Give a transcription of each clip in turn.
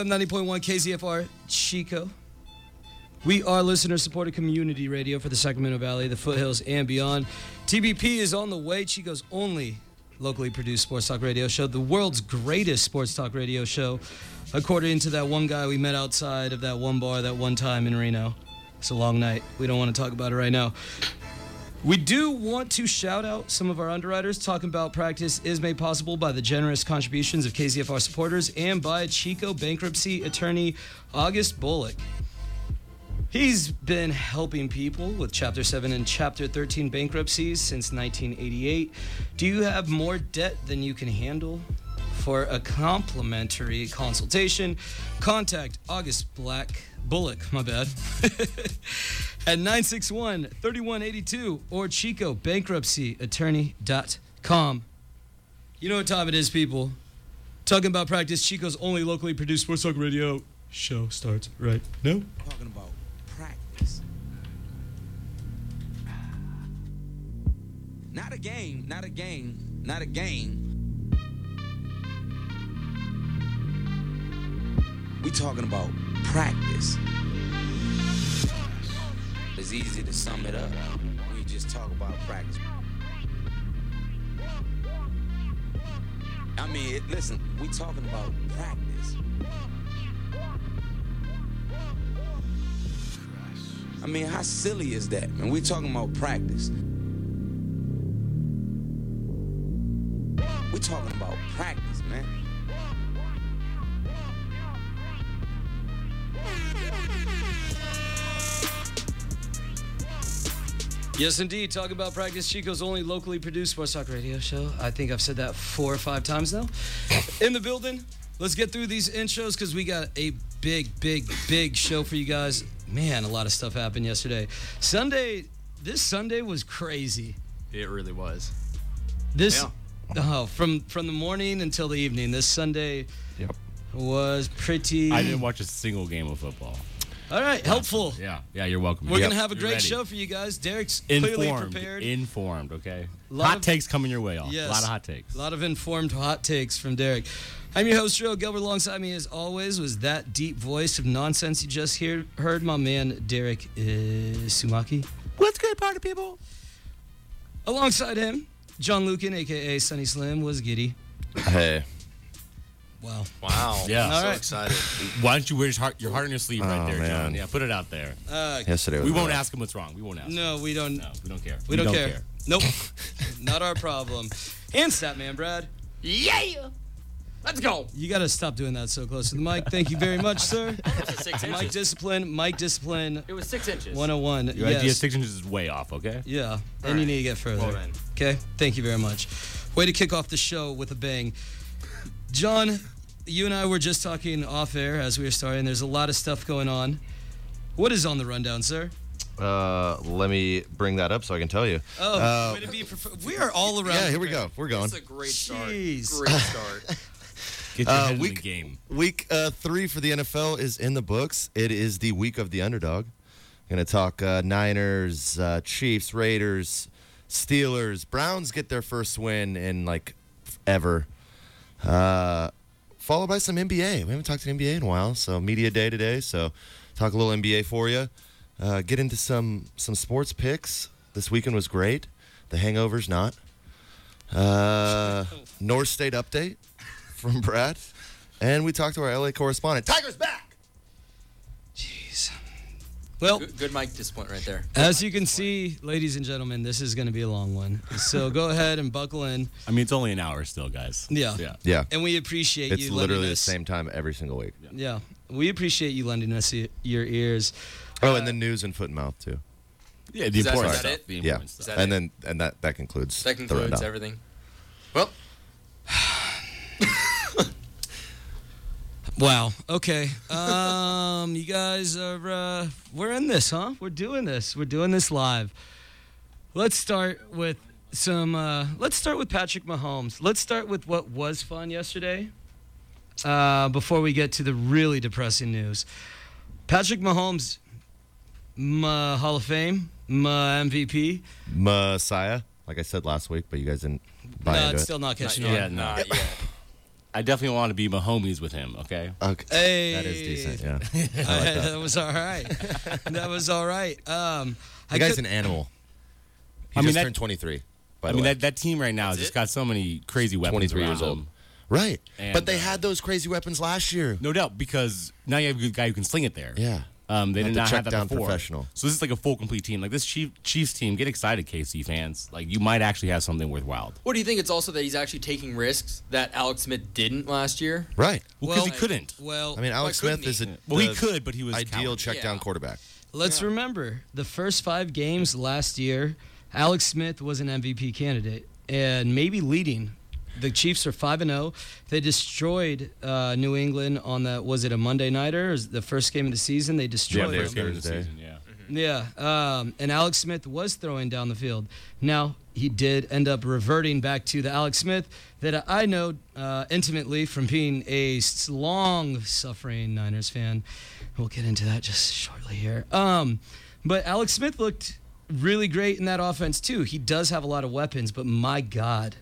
90.1 KZFR Chico. We are listener-supported community radio for the Sacramento Valley, the foothills, and beyond. TBP is on the way, Chico's only locally produced sports talk radio show, the world's greatest sports talk radio show, according to that one guy we met outside of that one bar that one time in Reno. It's a long night. We don't want to talk about it right now. We do want to shout out some of our underwriters. Talking About Practice is made possible by the generous contributions of KZFR supporters and by Chico bankruptcy attorney August Bullock. He's been helping people with Chapter 7 and Chapter 13 bankruptcies since 1988. Do you have more debt than you can handle? For a complimentary consultation, contact August Bullock, at 961-3182 or ChicoBankruptcyAttorney.com. You know what time it is, people. Talking About Practice, Chico's only locally produced sports talk radio show starts right now. Talking about practice. Not a game. We talking about practice. It's easy to sum it up. We just talk about practice. I mean, listen, we talking about practice. I mean, how silly is that, man? We talking about practice. We talking about practice, man. Yes, indeed. Talk About Practice, Chico's only locally produced sports talk radio show. I think I've said that 4 or 5 times now. In the building, let's get through these intros because we got a big show for you guys. Man, a lot of stuff happened yesterday. This Sunday was crazy. It really was. From the morning until the evening, this Sunday was pretty... I didn't watch a single game of football. All right, helpful. Yeah, you're welcome. We're going to have a great show for you guys. Derek's clearly prepared. Informed, okay? Hot takes coming your way, all. Yes, a lot of hot takes. A lot of informed hot takes from Derek. I'm your host, Joe Gilbert. Alongside me, as always, was that deep voice of nonsense you just heard, my man, Derek Sumaki. What's good, party people? Alongside him, John Lucan, a.k.a. Sunny Slim, was giddy. Hey. Wow. Yeah. So excited. Why don't you wear your heart on your sleeve right there, man. John? Yeah, put it out there. Yesterday was we won't rough. ask him what's wrong. We won't ask him. No, we don't. No, we don't care. We don't care. Nope. Not our problem. And Statman Brad. Yeah! Let's go. You got to stop doing that so close to the mic. Thank you very much, sir. It's 6 inches. Mic discipline. It was 6 inches. 101. Your idea of 6 inches is way off, okay? Yeah, and you need to get further. Well, then. Okay, thank you very much. Way to kick off the show with a bang. John, you and I were just talking off air as we were starting. There's a lot of stuff going on. What is on the rundown, sir? Let me bring that up so I can tell you. Oh, way to be we are all around. Yeah, here we go. We're going. That's a great start. Jeez. Great start. Get your head in the week game. Week 3 for the NFL is in the books. It is the week of the underdog. Going to talk Niners, Chiefs, Raiders, Steelers. Browns get their first win in like ever. Followed by some NBA. We haven't talked to NBA in a while, so media day today. So talk a little NBA for you. Get into some sports picks. This weekend was great. The Hangover's not. North State update from Brad. And we talked to our LA correspondent. Tiger's back! Jeez. Well, Good mic discipline right there. as you can see, ladies and gentlemen, this is going to be a long one. So go ahead and buckle in. I mean, it's only an hour still, guys. Yeah. Yeah. And we appreciate It's you literally lending the us. same time every single week. Yeah. We appreciate you lending us your ears. Oh, and then news and foot and mouth, too. Yeah, the Is that- important is that stuff. it? The Yeah. important stuff. that And it? then that concludes That the concludes rundown. everything. Well, Wow. Okay. You guys are, we're in this, huh? We're doing this. We're doing this live. Let's start with Patrick Mahomes. Let's start with what was fun yesterday before we get to the really depressing news. Patrick Mahomes, my Hall of Fame, my MVP. Messiah, like I said last week, but you guys didn't buy No, into it's it. still not catching Not on. yet, no. not yet. I definitely want to be Mahomes with him. Okay. Okay. Hey. That is decent. Yeah. I like that. That was all right. That was all right. The guy's an animal. He just turned 23. By the way. That team right now has just got so many crazy weapons. 23 around years old. them. Right. And, but they had those crazy weapons last year. No doubt, because now you have a good guy who can sling it there. Yeah. They did not have that check-down before. professional. So this is like a full, complete team. Like this Chiefs team, get excited, KC fans. Like you might actually have something worthwhile. What do you think? It's also that he's actually taking risks that Alex Smith didn't last year. Right. Well, because he couldn't. Well, I mean, Alex Smith is He could, but he was ideal cowardly. check-down quarterback. let's remember the first 5 games last year, Alex Smith was an MVP candidate and maybe leading. The Chiefs are 5-0. They destroyed New England on the, was it a Monday nighter? Or the first game of the season? They destroyed First them. game of the season, yeah. Yeah, and Alex Smith was throwing down the field. Now, he did end up reverting back to the Alex Smith that I know intimately from being a long-suffering Niners fan. We'll get into that just shortly here. But Alex Smith looked really great in that offense, too. He does have a lot of weapons, but my God,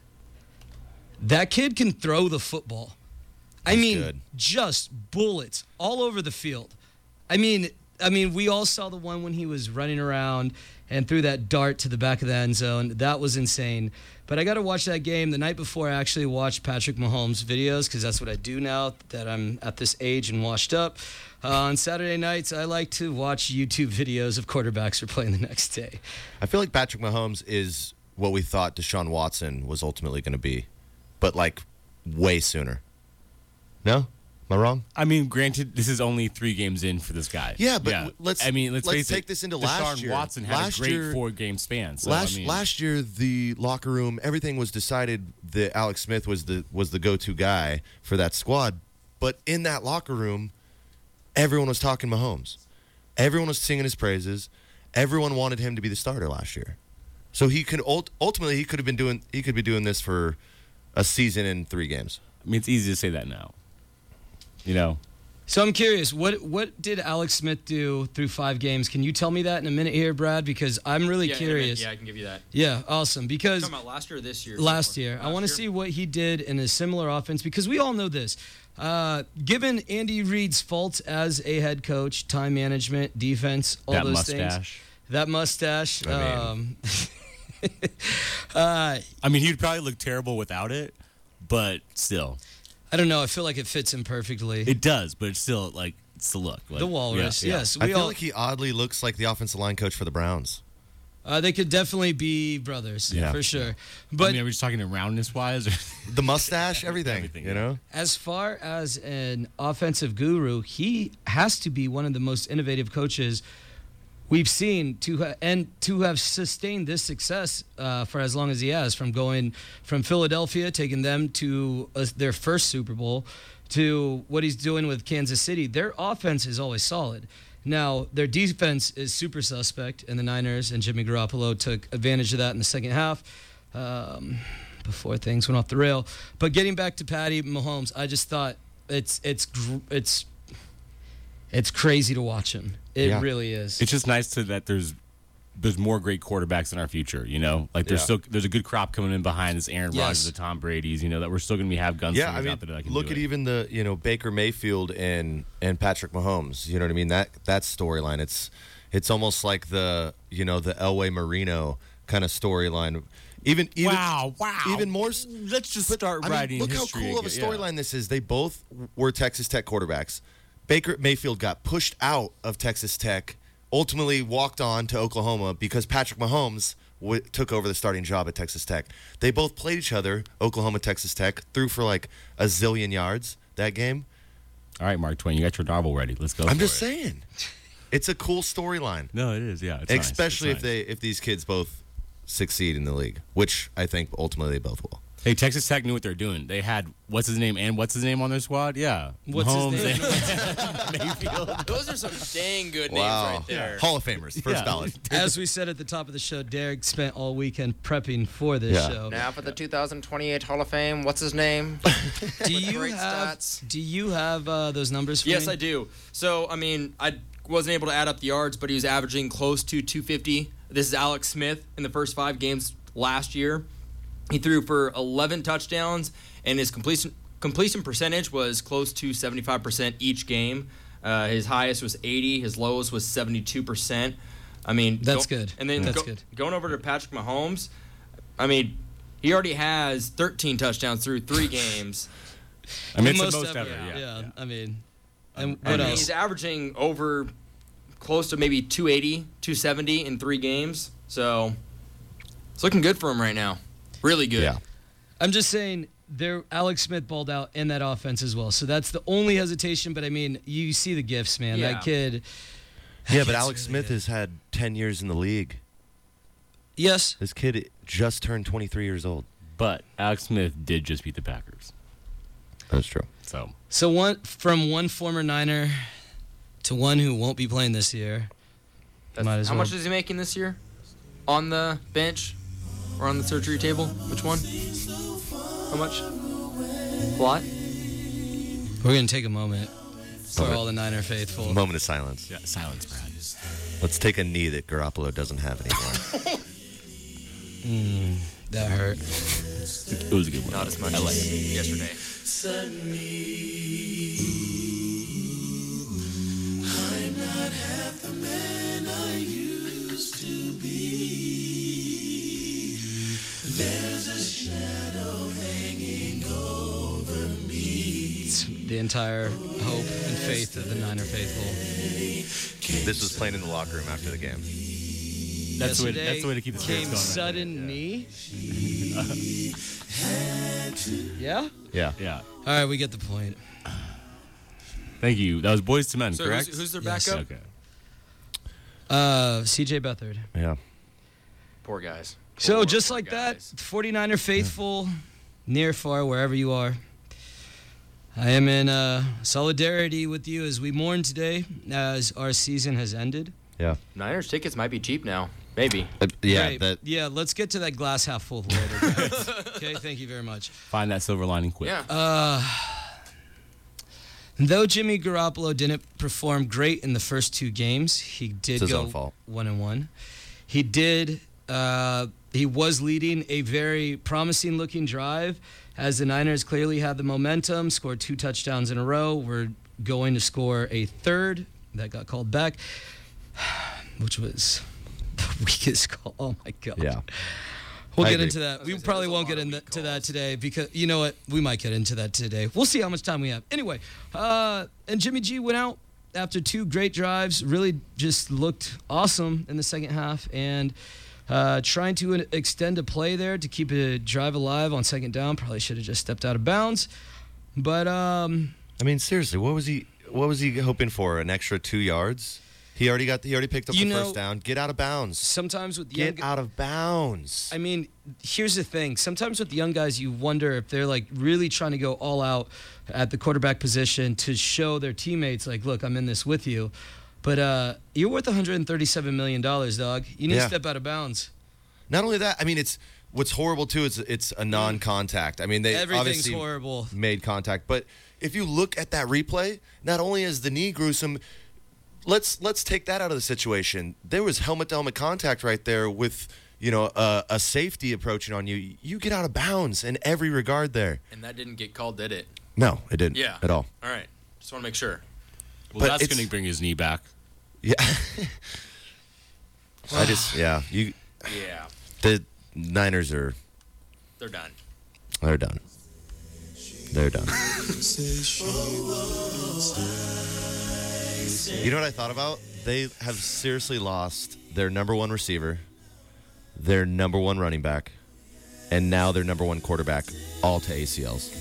that kid can throw the football. I mean, good. just bullets all over the field. I mean, we all saw the one when he was running around and threw that dart to the back of the end zone. That was insane. But I got to watch that game the night before. I actually watched Patrick Mahomes' videos because that's what I do now that I'm at this age and washed up. On Saturday nights, I like to watch YouTube videos of quarterbacks who are playing the next day. I feel like Patrick Mahomes is what we thought Deshaun Watson was ultimately going to be, but like way sooner. No? Am I wrong? I mean, granted, this is only 3 games in for this guy. Yeah, but let's face take it, this into Deshaun last year. Watson had a great 4-game span. So, last year, the locker room, everything was decided that Alex Smith was the go-to guy for that squad. But in that locker room, everyone was talking Mahomes. Everyone was singing his praises. Everyone wanted him to be the starter last year. So he could ultimately he could be doing this for a season in 3 games. I mean, it's easy to say that now. You know. So I'm curious, what did Alex Smith do through 5 games? Can you tell me that in a minute here, Brad? Because I'm really curious. Yeah, I can give you that. Yeah, awesome. Because You're talking about last year or this year? last year. I want to see what he did in a similar offense because we all know this. Given Andy Reid's faults as a head coach, time management, defense, all That those mustache. things. That mustache. I mean, he'd probably look terrible without it, but still. I don't know. I feel like it fits him perfectly. It does, but it's still, like, it's the look. Like, The walrus, yeah, yeah. yes. I feel like he oddly looks like the offensive line coach for the Browns. They could definitely be brothers, Yeah. for sure. But I mean, are we just talking roundness-wise? Or? The mustache, everything, you know? as far as an offensive guru, he has to be one of the most innovative coaches we've seen to have sustained this success for as long as he has, from going from Philadelphia, taking them to their first Super Bowl, to what he's doing with Kansas City. Their offense is always solid. Now, their defense is super suspect, and the Niners and Jimmy Garoppolo took advantage of that in the second half before things went off the rail. But getting back to Patty Mahomes, I just thought it's crazy to watch him. It really is. It's just nice that there's more great quarterbacks in our future, you know? Like, there's a good crop coming in behind this Aaron Rodgers, the Tom Brady's, you know, that we're still going to have gunslingers Yeah, I mean, out there that can look do at it. even the Baker Mayfield and Patrick Mahomes. You know what I mean? That storyline. It's almost like the Elway Marino kind of storyline. Even wow. Even more. Let's just start writing look history. how cool of a again. storyline this is. They both were Texas Tech quarterbacks. Baker Mayfield got pushed out of Texas Tech, ultimately walked on to Oklahoma because Patrick Mahomes took over the starting job at Texas Tech. They both played each other, Oklahoma, Texas Tech, threw for like a zillion yards that game. All right, Mark Twain, you got your novel ready. Let's go. I'm just saying. It's a cool storyline. No, it is, yeah. It's Especially nice. It's nice. if these kids both succeed in the league, which I think ultimately they both will. Hey, Texas Tech knew what they're doing. They had what's his name on their squad? Yeah. What's his name? Mayfield. Those are some dang good names Wow. right there. Hall of Famers, first ballot. As we said at the top of the show, Derek spent all weekend prepping for this show. Now for the 2028 Hall of Fame. What's his name? Do you Great have stats. those numbers for Yes, me? I do. So, I mean, I wasn't able to add up the yards, but he was averaging close to 250. This is Alex Smith in the first 5 games last year. He threw for 11 touchdowns, and his completion completion percentage was close to 75% each game. His highest was 80. His lowest was 72%. I mean, that's good. And then going over to Patrick Mahomes, I mean, he already has 13 touchdowns through 3 games. I mean, it's the most ever. Yeah. I mean, and what else? He's averaging over close to maybe 280, 270 in 3 games. So it's looking good for him right now. Really good. Yeah. I'm just saying, Alex Smith balled out in that offense as well. So that's the only hesitation. But I mean, you see the gifts, man. Yeah. That kid. Yeah, but Alex Smith has had 10 years in the league. Yes. This kid just turned 23 years old. But Alex Smith did just beat the Packers. That's true. So one former Niner to one who won't be playing this year. How much is he making this year? On the bench or on the surgery table? Which one? How much? A lot? We're going to take a moment for all the Niner faithful. Moment of silence. Yeah, silence, Brad. Let's take a knee that Garoppolo doesn't have anymore. That hurt. It was a good one. Not as much as yesterday. I'm not half the man I used to be. There's a shadow hanging over me. It's the entire hope and faith of the Niner faithful. This was playing in the locker room after the game. That's the way to keep the spirits came going. Sudden knee. Yeah? Yeah. Yeah. All right, we get the point. Thank you. That was Boys to Men, So correct? who's their Yes. backup? Okay. CJ Beathard. Yeah. Poor guys. So Poor just like guys. that, 49er faithful, near, far, wherever you are. I am in solidarity with you as we mourn today as our season has ended. Yeah. Niners tickets might be cheap now. Maybe. Right. That Yeah, let's get to that glass half full later, guys. Okay, thank you very much. Find that silver lining quick. Yeah. Though Jimmy Garoppolo didn't perform great in the first 2 games, he did It's his go own fault. 1-1. He did. He was leading a very promising-looking drive, as the Niners clearly had the momentum. Scored 2 touchdowns in a row. We're going to score a third that got called back, which was the weakest call. Oh my God. Yeah. We'll I get agree. into that. We probably won't get into that today because, you know what? We might get into that today. We'll see how much time we have. Anyway, and Jimmy G went out after 2 great drives, really just looked awesome in the second half, and trying to extend a play there to keep a drive alive on second down. Probably should have just stepped out of bounds. But I mean, seriously, what was he hoping for? An extra 2 yards? He already picked up the first down. Get out of bounds. sometimes with Get out of bounds. I mean, here's the thing. Sometimes with the young guys, you wonder if they're like really trying to go all out at the quarterback position to show their teammates, like, look, I'm in this with you. But you're worth $137 million, dog. You need to step out of bounds. Not only that, I mean, what's horrible too is it's a non-contact. I mean, they Everything's obviously horrible. made contact, but if you look at that replay, not only is the knee gruesome. Let's take that out of the situation. There was helmet-to-helmet contact right there with, a safety approaching on you. You get out of bounds in every regard there. And that didn't get called, did it? No, it didn't. Yeah. At all. All right. Just want to make sure. Well, But that's it's- going to bring his knee back. Yeah. Yeah. The Niners are. They're done. They're done. They're done. You know what I thought about? They have seriously lost their number 1 receiver, their number 1 running back, and now their number 1 quarterback, all to ACLs.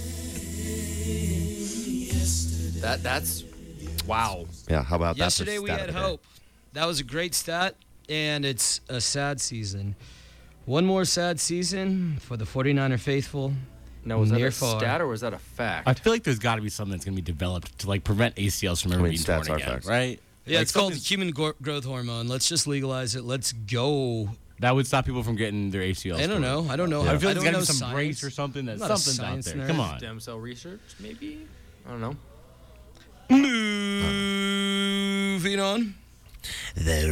That's wow. Yeah, how about that? Yesterday we had hope. That was a great stat, and it's a sad season. One more sad season for the 49er faithful. Now, was that Near a far. stat or was that a fact? I feel like there's got to be something that's going to be developed to like prevent ACLs from ever being stats torn are again, facts. right? Yeah, Like, it's called something's- human growth hormone. Let's just legalize it. Let's go. That would stop people from getting their ACLs. I don't know. I don't know. I feel like I there's don't got to know be some science. brace or something. That I'm not a something's out science there. nerd. Come on. Stem cell research, maybe? I don't know. Moving on. The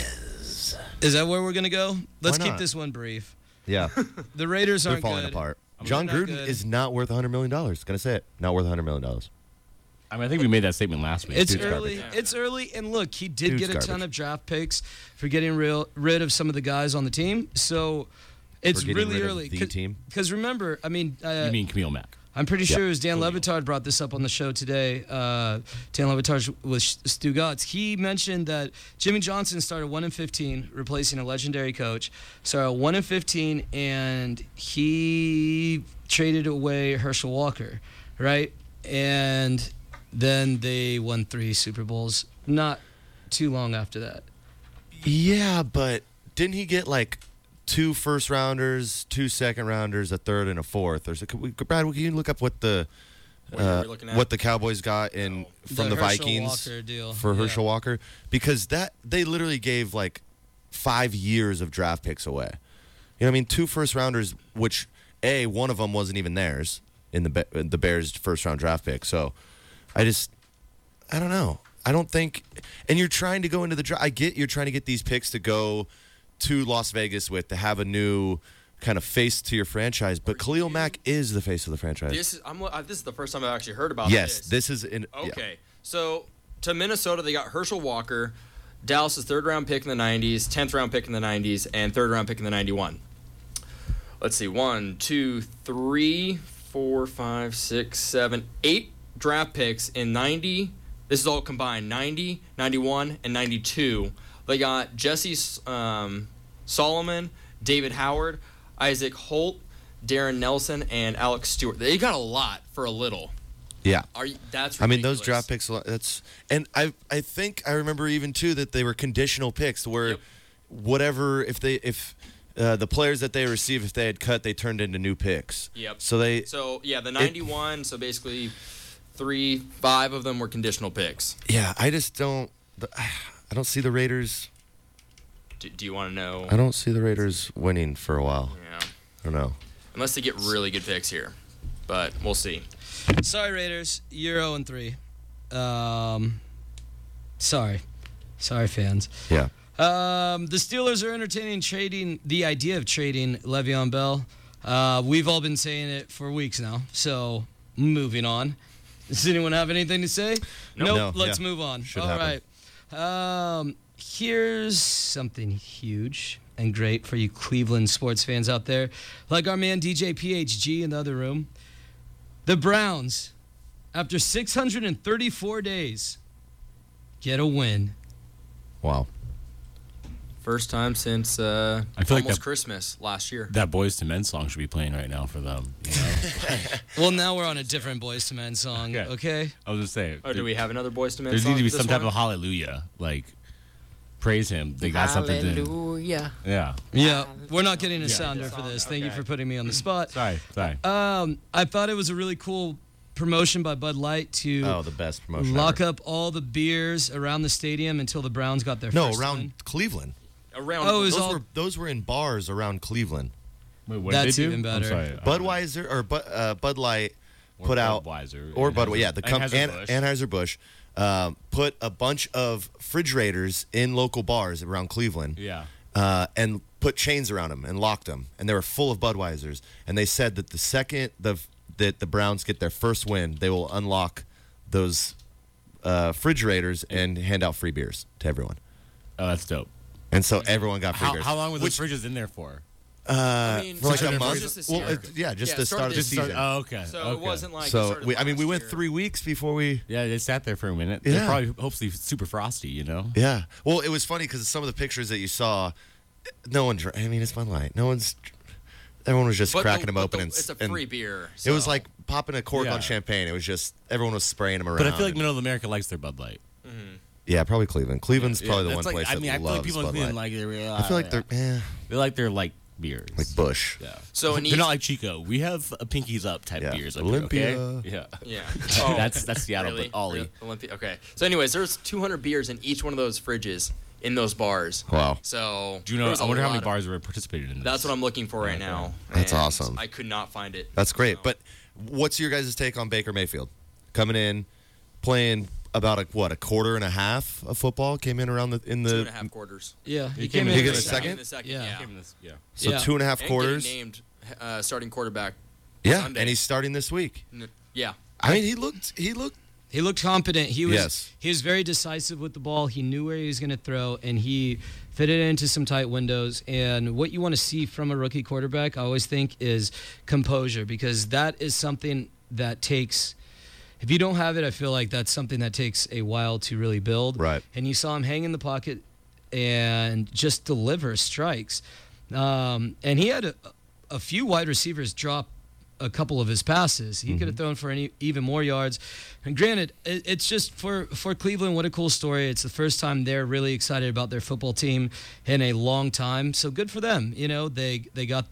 Raiders. Is that where we're going to go? Let's Why keep not? this one brief. Yeah, The Raiders they're aren't falling good. apart. John Not Gruden good. is not worth $100 million. Gonna say it. Not worth $100 million. I mean, I think we made that statement last week. It's Dude's early. garbage. It's early, and look, he did Dude's get a ton garbage. of draft picks for getting rid of some of the guys on the team. So it's For getting really rid of early. the team? Because remember, I mean, You mean Camille Mack? I'm pretty sure Yeah. it was Dan Levitard brought this up on the show today. Dan Levitard with Stu Gatz. He mentioned that Jimmy Johnson started 1-15, replacing a legendary coach. Started 1-15, and he traded away Herschel Walker, right? And then they won 3 Super Bowls not too long after that. Yeah, but didn't he get like 2 first-rounders, 2 second-rounders, a third, and a fourth? Or Brad, can you look up what the What year are we looking at? what the Cowboys got from the Herschel Vikings Walker deal. for Yeah. Herschel Walker? Because that they literally gave like 5 years of draft picks away. You know what I mean? 2 first-rounders, which one of them wasn't even theirs in the Bears' first-round draft pick. So I don't know. I don't think, and you're trying to go into the draft. I get you're trying to get these picks to go to Las Vegas with, to have a new kind of face to your franchise. But Khalil Mack is the face of the franchise. This is the first time I've actually heard about Yes, this. this is in. Okay, so to Minnesota, they got Herschel Walker, Dallas's 3rd-round pick in the 90s, 10th-round pick in the 90s, and 3rd-round pick in the 91. Let's see, 1, 2, 3, 4, 5, 6, 7, 8 draft picks in 90. This is all combined, 90, 91, and 92. They got Jesse Solomon, David Howard, Isaac Holt, Darren Nelson, and Alex Stewart. They got a lot for a little. Yeah. That's ridiculous. I mean, those draft picks. I think I remember even too that they were conditional picks where whatever if the players that they received, if they had cut, they turned into new picks. Yep. So the 91. So basically, 5 of them were conditional picks. Yeah, I just don't. I don't see the Raiders. Do you want to know? I don't see the Raiders winning for a while. Yeah. I don't know. Unless they get really good picks here, but we'll see. Sorry, Raiders. You're 0-3. Sorry, fans. Yeah. The Steelers are entertaining the idea of trading Le'Veon Bell. We've all been saying it for weeks now. So moving on. Does anyone have anything to say? Nope. Nope. No, Let's yeah. move on. Should All happen. right. Here's something huge and great for you Cleveland sports fans out there, like our man DJ PHG in the other room. The Browns, after 634 days, get a win. Wow. First time since feel like almost that- Christmas last year. That Boys to Men song should be playing right now for them. You know? Well, now we're on a different Boyz II Men song, okay? I was just saying. Oh, do we have another Boys to Men There song? needs to be this some type one? of hallelujah, like praise him. They got something to. Hallelujah. Yeah. Yeah, we're not getting a Yeah. sounder for this. Thank you Okay. for putting me on the spot. Sorry. I thought it was a really cool promotion by Bud Light to The best promotion. lock ever. up all the beers around the stadium until the Browns got their No, first around win. Cleveland. Around. Oh, it was Those all- were those were in bars around Cleveland. Wait, what That's did they do? even better. I'm sorry. Budweiser or Bud Light Or put out Budweiser, or Anheuser- Budweiser. Yeah, the Anheuser-Busch. Anheuser-Busch put a bunch of refrigerators in local bars around Cleveland. Yeah. And put chains around them and locked them, and they were full of Budweisers. And they said that the second that the Browns get their first win, they will unlock those refrigerators and hand out free beers to everyone. Oh, that's dope. And so everyone got free How, beers. how long were those fridges in there for? I mean, For like a it was month. just this Well, year. just Yeah, the it start of started the this season. Oh, okay. So okay. it wasn't like. it So started we last went year. 3 weeks before we. Yeah, they sat there for a minute. Yeah. They're probably hopefully super frosty, you know? Yeah. Well, it was funny because some of the pictures that you saw, no one. I mean, it's Bud Light. No one's. Everyone was just But cracking the- them but open, the- and it's a and free beer. It was so- like popping a cork Yeah. on champagne. It was just everyone was spraying them around. But I feel like and- middle of America likes their Bud Light. yeah, probably Cleveland. Cleveland's probably the that's one like, place I that mean, I feel loves like people in Bud Cleveland Light. like their. I feel like they're They like their like beers. like Bush. Yeah. So in they're each- not like Chico. We have a pinkies up type Yeah. beers up Olympia. here. Okay? Yeah. Yeah. That's Seattle, Really? but Ollie. Really? Olympia. Okay. So, anyways, there's 200 beers in each one of those fridges in those bars. Wow. So Do you know? there was I a wonder how many lot of- bars were participated in this. That's what I'm looking for right Okay. now. That's and awesome. I could not find it. That's great. So- But what's your guys' take on Baker Mayfield coming in, playing about a quarter and a half of football? Came in around in the 2.5 quarters. Yeah, He came came in. in He get for a second. second? In the second. Yeah. Yeah. Yeah. so Yeah. 2.5 And quarters. getting named starting quarterback Yeah, Sunday. and he's starting this week. Yeah. I mean, he looked confident. He Yes. was very decisive with the ball. He knew where he was going to throw, and he fit it into some tight windows. And what you want to see from a rookie quarterback, I always think, is composure, because that is something that takes. If you don't have it, I feel like that's something that takes a while to really build. Right. And you saw him hang in the pocket and just deliver strikes. And he had a few wide receivers drop a couple of his passes. He could have thrown for even more yards. And granted, it's just for Cleveland, what a cool story. It's the first time they're really excited about their football team in a long time. So good for them. You know, they've got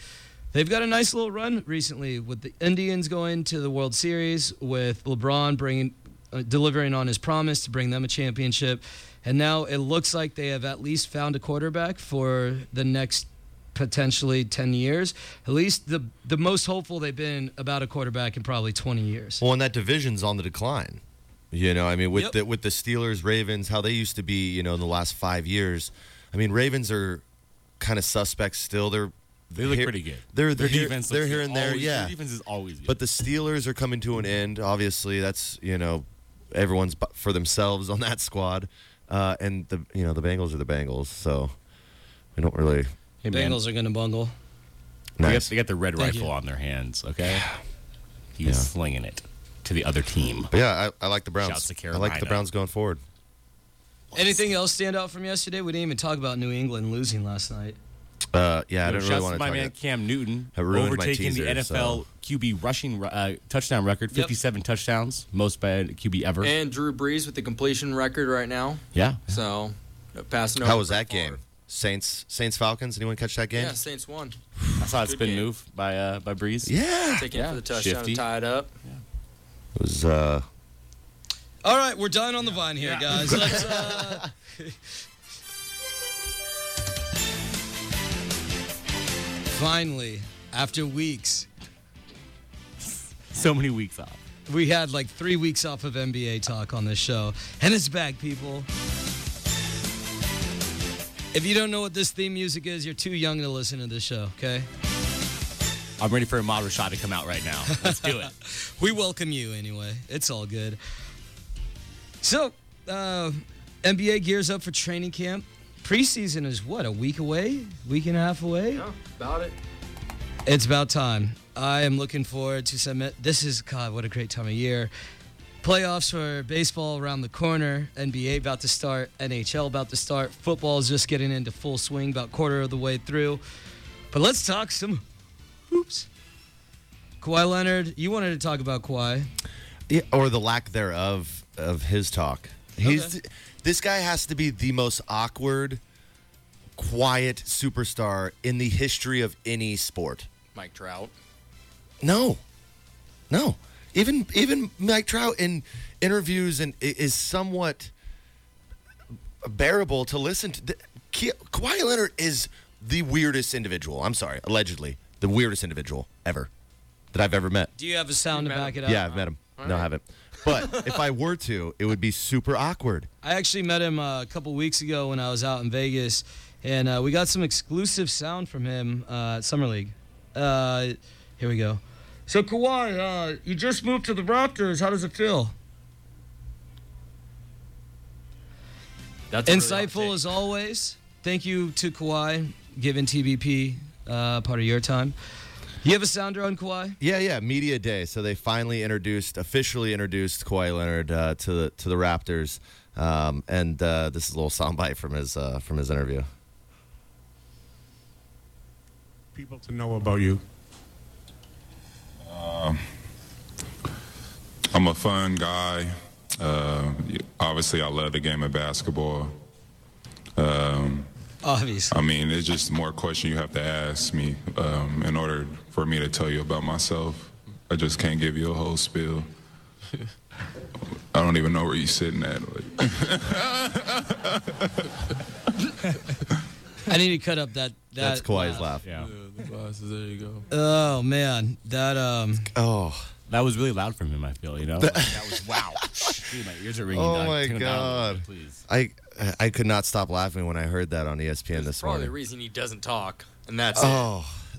a nice little run recently with the Indians going to the World Series, with LeBron delivering on his promise to bring them a championship. And now it looks like they have at least found a quarterback for the next potentially 10 years. At least the most hopeful they've been about a quarterback in probably 20 years. Well, and that division's on the decline. You know, I mean, with Yep. the Steelers, Ravens, how they used to be, you know, in the last 5 years. I mean, Ravens are kind of suspects still. They look pretty good. Their defense. They're looks here and there, always, yeah. Their defense is always good. But the Steelers are coming to an end. Obviously, that's, you know, everyone's for themselves on that squad. And the Bengals are the Bengals, so we don't really. hey, man, Bengals are going to bungle. Nice. they got the red Thank rifle you. on their hands. Okay, he's Yeah. slinging it to the other team. But yeah, I like the Browns. Shouts to I like the Carolina. Browns going forward. Anything else stand out from yesterday? We didn't even talk about New England losing last night. Yeah, I don't really Shouts want to to my talk man about Cam Newton, I ruined my overtaking teaser, the NFL QB rushing touchdown record, 57 touchdowns, most by a QB ever. And Drew Brees with the completion record right now. yeah. So, passing over. How was that Brett game? Favre. Saints Falcons. Anyone catch that game? Yeah, Saints won. I saw a Good spin game. move by Breeze. Yeah. Taking it Yeah, for the touchdown shifty. and tie it up. It was. All right, we're done on the vine here, guys. Let's. Finally, after weeks, So many weeks off. we had like 3 weeks off of NBA talk on this show, and it's back, people. If you don't know what this theme music is, you're too young to listen to this show, okay? I'm ready for Ahmad Rashad to come out right now. Let's do it. We welcome you anyway. It's all good. So, NBA gears up for training camp. Preseason is what, a week away? Week and a half away? Yeah, about it. It's about time. I am looking forward to submit. This is, God, what a great time of year. Playoffs for baseball around the corner. NBA about to start. NHL about to start. Football is just getting into full swing, about quarter of the way through. But let's talk some hoops. Kawhi Leonard, you wanted to talk about Kawhi. Yeah, or the lack thereof of his talk. This guy has to be the most awkward, quiet superstar in the history of any sport. Mike Trout. No. Even Mike Trout in interviews and is somewhat bearable to listen to. Kawhi Leonard is the weirdest individual. I'm sorry, allegedly the weirdest individual ever that I've ever met. Do you have a sound to You met back him? it up? Yeah, I've met him. No, I haven't. But if I were to, it would be super awkward. I actually met him a couple weeks ago when I was out in Vegas, and we got some exclusive sound from him at Summer League. Here we go. So, Kawhi, you just moved to the Raptors. How does it feel? That's a really hot Insightful take. as always. Thank you to Kawhi, giving TBP part of your time. You have a sounder on Kawhi? Yeah, media day. So they finally officially introduced Kawhi Leonard to the Raptors, and this is a little soundbite from his interview. People to know about you. I'm a fun guy. Obviously, I love the game of basketball. Obviously. I mean, it's just more question you have to ask me in order for me to tell you about myself. I just can't give you a whole spiel. I don't even know where you're sitting at. I need to cut up that That's Kawhi's laugh. Yeah. The glasses, there you go. Oh, man. That, Oh, That was really loud from him, I feel, you know? That was wow. Dude, my ears are ringing. Oh dog. my Tune it down a little God. bit, please. I could not stop laughing when I heard that on ESPN this Probably morning. the reason he doesn't talk, and that's it. Oh,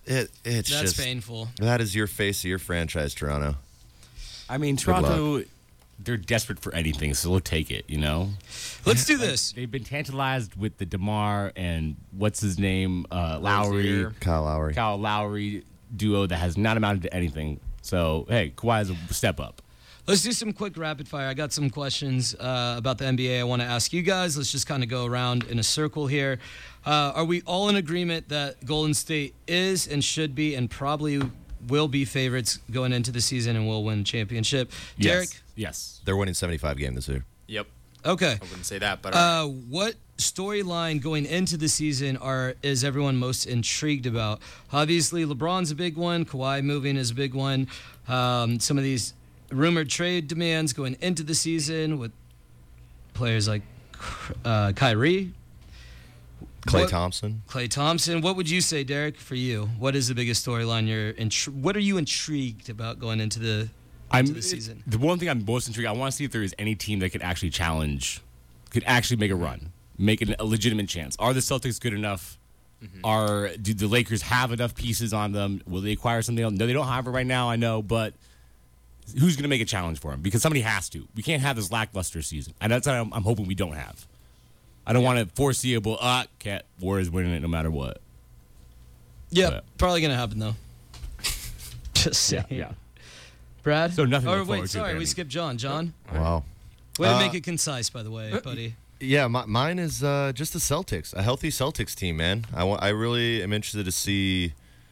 It's That's just painful. That is your face of your franchise, Toronto. I mean, Toronto, they're desperate for anything, so they'll take it, you know? Let's do this. They've been tantalized with the DeMar and what's his name, Lowry, Kyle Lowry duo that has not amounted to anything. So, hey, Kawhi is a step up. Let's do some quick rapid fire. I got some questions about the NBA I want to ask you guys. Let's just kind of go around in a circle here. Are we all in agreement that Golden State is and should be and probably will be favorites going into the season and will win the championship? Derek? Yes. They're winning 75 games this year. Yep. Okay. I wouldn't say that, but what storyline going into the season is everyone most intrigued about? Obviously, LeBron's a big one. Kawhi moving is a big one. Some of these rumored trade demands going into the season with players like Kyrie. Klay Thompson. What would you say, Derek, for you? What is the biggest storyline what are you intrigued about going into the season? The one thing I'm most intrigued, I want to see if there is any team that could actually could actually make a run, make it a legitimate chance. Are the Celtics good enough? Do the Lakers have enough pieces on them? Will they acquire something else? No, they don't have it right now, I know, but who's going to make a challenge for them? Because somebody has to. We can't have this lackluster season. And that's what I'm hoping we don't have. I don't want a foreseeable, Warriors winning it no matter what. Yeah, probably going to happen, though. Just saying. Yeah. Brad? So nothing to Or look forward wait, to, sorry, we Brandon. skipped John. John? Wow. Way to make it concise, by the way, buddy. Yeah, mine is just the Celtics, a healthy Celtics team, man. I really am interested to see,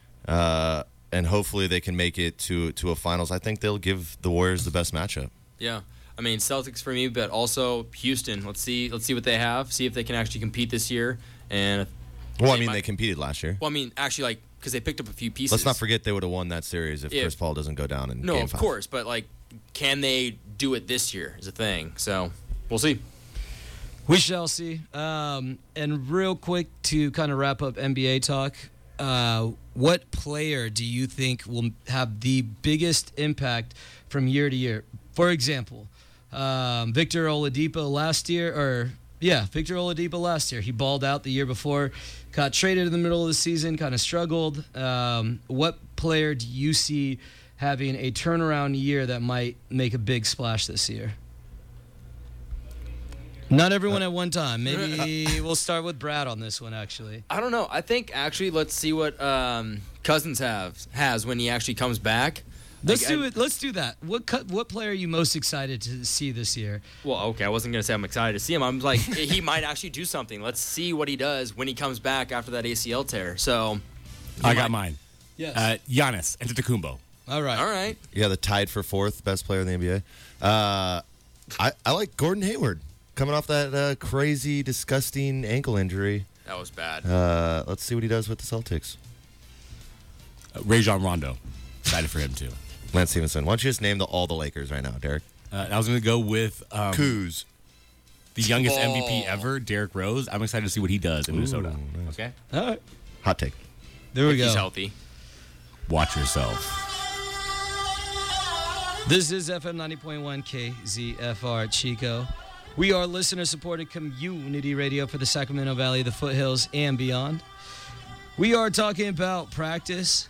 and hopefully they can make it to a finals. I think they'll give the Warriors the best matchup. yeah. I mean, Celtics for me, but also Houston. Let's see what they have. See if they can actually compete this year. And They competed last year. Well, I mean, actually, because they picked up a few pieces. Let's not forget they would have won that series if Chris Paul doesn't go down in No, Game of 5. course, but can they do it this year? Is a thing. So we'll see. We shall see. And real quick to kind of wrap up NBA talk, what player do you think will have the biggest impact from year to year? For example, Victor Oladipo last year, he balled out the year before, got traded in the middle of the season, kind of struggled. What player do you see having a turnaround year that might make a big splash this year? Not everyone at one time. Maybe we'll start with Brad on this one, actually. I don't know. I think actually let's see what Cousins has when he actually comes back. Let's do it. Let's do that. What player are you most excited to see this year? Well, okay, I wasn't gonna say I'm excited to see him. I'm like he might actually do something. Let's see what he does when he comes back after that ACL tear. So I got mine. Yes. Giannis Antetokounmpo. All right. Yeah, the tied for 4th best player in the NBA. I like Gordon Hayward coming off that crazy, disgusting ankle injury. That was bad. Let's see what he does with the Celtics. Rajon Rondo. Excited for him too. Lance Stevenson. Why don't you just name all the Lakers right now, Derek? I was going to go with Kuz. the youngest MVP ever, Derrick Rose. I'm excited to see what he does in Minnesota. Nice. Okay? All right. Hot take. There we go. He's healthy. Watch yourself. This is FM 90.1 KZFR Chico. We are listener-supported community radio for the Sacramento Valley, the foothills, and beyond. We are talking about practice.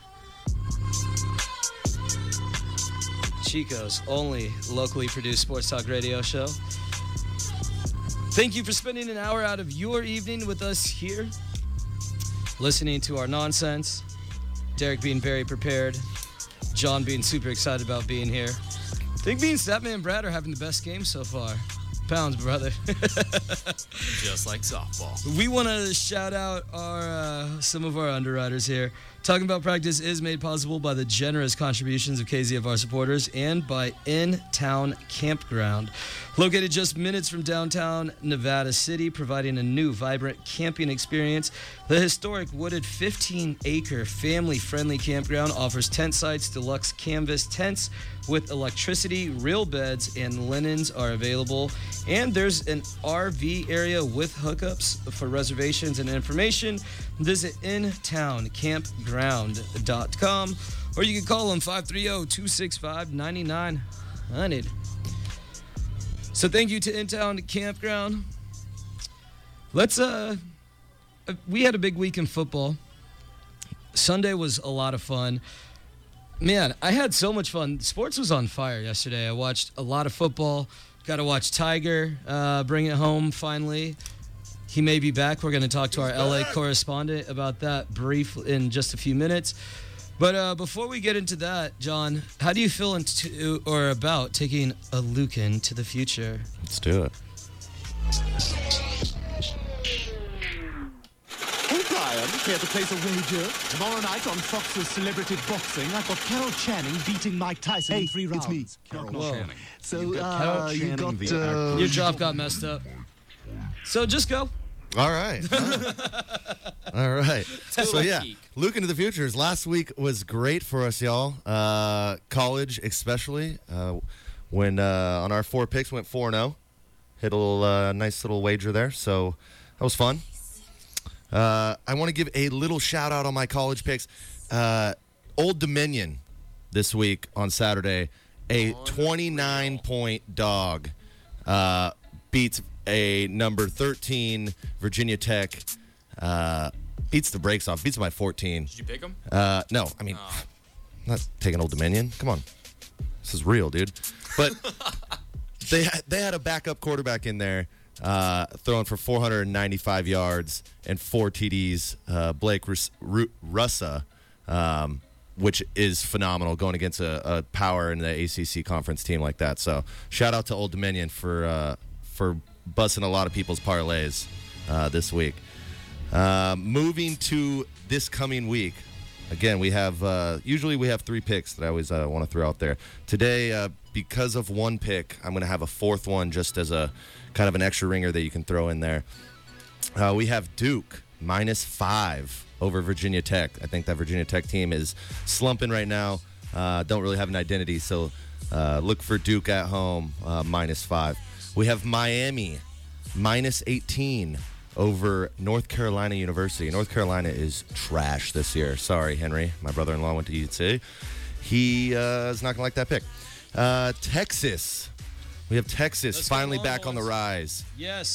Chico's only locally produced sports talk radio show. Thank you for spending an hour out of your evening with us here, listening to our nonsense. Derek being very prepared. John being super excited about being here. I think me and Statman and Brad are having the best game so far. Pounds, brother. Just like softball. We want to shout out some of our underwriters here. Talking About Practice is made possible by the generous contributions of KZFR supporters and by In Town Campground. Located just minutes from downtown Nevada City, providing a new, vibrant camping experience, the historic wooded 15-acre family-friendly campground offers tent sites, deluxe canvas tents with electricity, real beds, and linens are available. And there's an RV area with hookups. For reservations and information, visit intowncampground.com or you can call them 530-265-9900. So thank you to InTown Campground. Let's we had a big week in football. Sunday was a lot of fun. Man, I had so much fun. Sports was on fire yesterday. I watched a lot of football. Got to watch Tiger bring it home finally. He may be back. We're going to talk to our LA correspondent about that brief in just a few minutes. But before we get into that, John, how do you feel about taking a Lucan to the future? Let's do it. Hey, Brian, here to place a wager. Tomorrow night on Fox's Celebrity Boxing, I've got Carol Channing beating Mike Tyson in 3 rounds. It's me, Carol Channing. So, you got... Your drop got messed up. So just go. All right. All right. So, yeah, Lucan to the Futures. Last week was great for us, y'all. College especially. When on our 4 picks, went 4-0. Hit a little nice little wager there. So that was fun. I want to give a little shout out on my college picks. Old Dominion this week on Saturday, a 29-point dog beats a number 13 Virginia Tech. Beats the brakes off. Beats them by 14. Did you pick them? No, I mean, I'm not taking Old Dominion. Come on, this is real, dude. But they had a backup quarterback in there. Throwing for 495 yards and 4 TDs. Blake Russa, which is phenomenal going against a power in the ACC conference team like that. So shout out to Old Dominion for busting a lot of people's parlays this week. Moving to this coming week. Again, we have usually we have 3 picks that I always want to throw out there. Today, because of 1 pick, I'm going to have a 4th one just as a kind of an extra ringer that you can throw in there. We have Duke -5 over Virginia Tech. I think that Virginia Tech team is slumping right now. Don't really have an identity, so look for Duke at home -5. We have Miami -18 over North Carolina University. North Carolina is trash this year. Sorry, Henry. My brother-in-law went to UT. He is not going to like that pick. Texas. We have Texas finally back on the rise. Yes.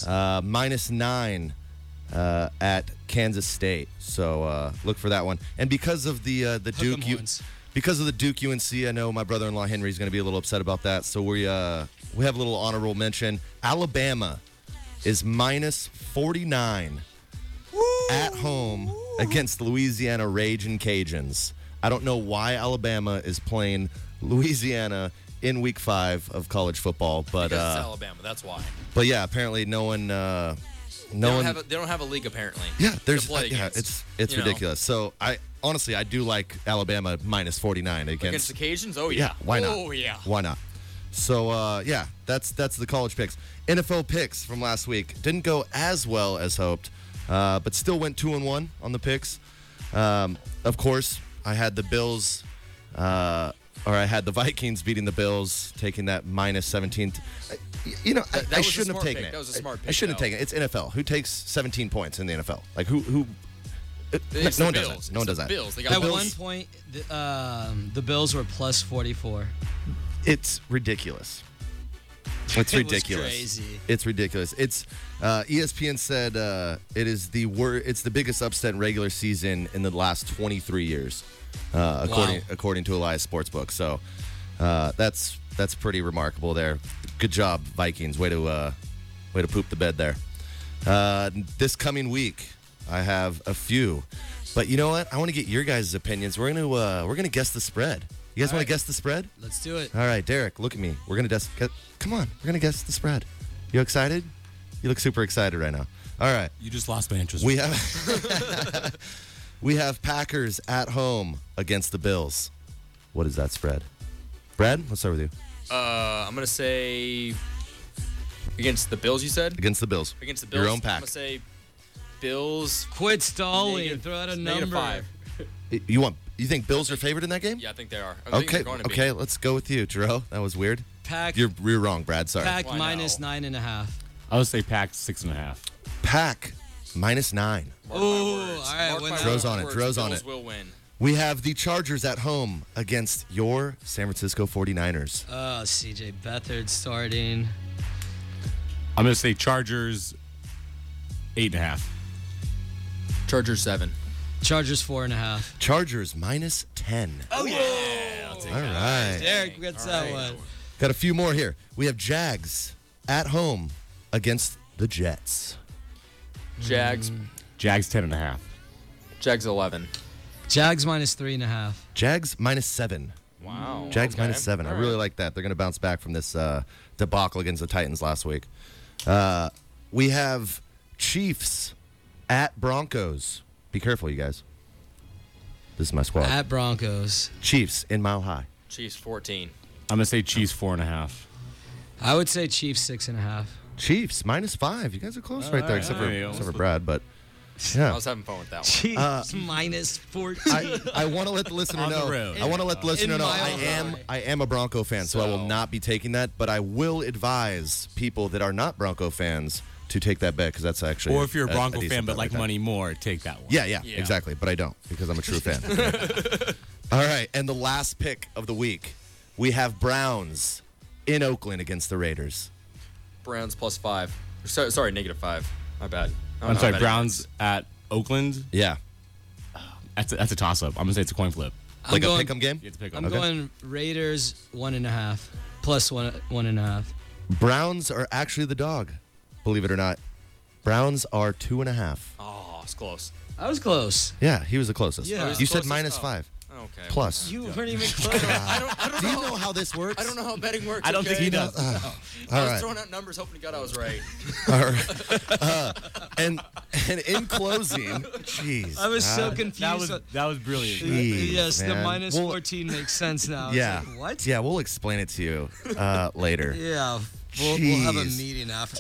-9 at Kansas State. So look for that one. And because of the Duke, because of the Duke UNC, I know my brother-in-law Henry is going to be a little upset about that. So we have a little honorable mention. Alabama is -49 at home against Louisiana Ragin' Cajuns. I don't know why Alabama is playing Louisiana in Week 5 of college football, but Because it's Alabama, that's why. But yeah, apparently no one. They don't have a league apparently. Yeah, there's to play yeah, against, it's ridiculous. So I honestly do like Alabama -49 against the Cajuns. Oh yeah. Yeah, why not? Oh yeah. Why not? So yeah, that's the college picks. NFL picks from last week didn't go as well as hoped, but still went 2-1 on the picks. Of course, I had the Bills. Or I had the Vikings beating the Bills, taking that -17. You know, I shouldn't have taken it. That was a smart pick. I shouldn't have taken it. It's NFL. Who takes 17 points in the NFL? Like who? No one does that. No one does that. At one point, the Bills were +44. It's ridiculous. It's ridiculous. Crazy. It's ridiculous. It's ESPN said it's the biggest upset in regular season in the last 23 years. According to Elias Sportsbook. So that's pretty remarkable there. Good job, Vikings. Way to poop the bed there. This coming week, I have a few, but you know what? I want to get your guys' opinions. We're gonna guess the spread. You guys want to guess the spread? Let's do it. All right, Derek, look at me. We're gonna come on. We're gonna guess the spread. You excited? You look super excited right now. All right. You just lost my interest. We have Packers at home against the Bills. What is that spread? Brad, let's start with you. I'm going to say against the Bills, you said? Against the Bills. Against the Bills. Your own pack. I'm going to say Bills. Quit stalling and throw out a number. -5. You think Bills are favored in that game? Yeah, I think they are. Okay, let's go with you, Jerome. That was weird. Pack. You're wrong, Brad. Sorry. Pack -9.5. I would say Pack 6.5. Pack -9. Ooh, all right. Dro's on it. Dro's on Bills it. will win. We have the Chargers at home against your San Francisco 49ers. Oh, CJ Beathard starting. I'm going to say Chargers 8.5. Chargers 7. Chargers 4.5. Chargers -10. Oh, yeah. I'll take All that. right. Derek gets that one. Got a few more here. We have Jags at home against the Jets. Jags. Jags 10.5. Jags 11. Jags -3.5. Jags -7. Wow. Jags okay. -7. I All really right. like that. They're going to bounce back from this debacle against the Titans last week. We have Chiefs at Broncos. Be careful, you guys. This is my squad. At Broncos. Chiefs in Mile High. Chiefs 14. I'm going to say Chiefs 4.5. I would say Chiefs 6.5. Chiefs -5. You guys are close right there, right. except Yeah, for Brad. But yeah, I was having fun with that one. Chiefs -14. I want to let the listener On the know. road. I want to let the listener In know Mile I am a Bronco fan, so I will not be taking that. But I will advise people that are not Bronco fans to take that bet because that's actually. Or if you're a Bronco decent fan but bet like right money more, take that one. Yeah, exactly. But I don't because I'm a true fan. All right, and the last pick of the week, we have Browns in Oakland against the Raiders. Browns +5. Sorry, -5. My bad. I'm sorry, Browns at Oakland. Yeah, That's a toss-up. I'm going to say it's a coin flip. like going- a pick'em game. You have to pick I'm them. going Raiders 1.5. Plus 1.5. Browns are actually the dog, believe it or not. Browns are 2.5. Oh, it's close. I was close. Yeah, he was the closest. Yeah. You said Closest? -5. Okay. Plus. You weren't even close. I don't Do you know. know how this works? I don't know how betting works. I don't think okay? he does. All I was right. throwing out numbers, hoping to God I was right. All right. And in closing, jeez. I was so man. confused. That was brilliant. Jeez, Yes, the man. -14 makes sense now. I was Yeah. like, what? Yeah, we'll explain it to you later. Yeah. We'll have a Jeez. meeting after.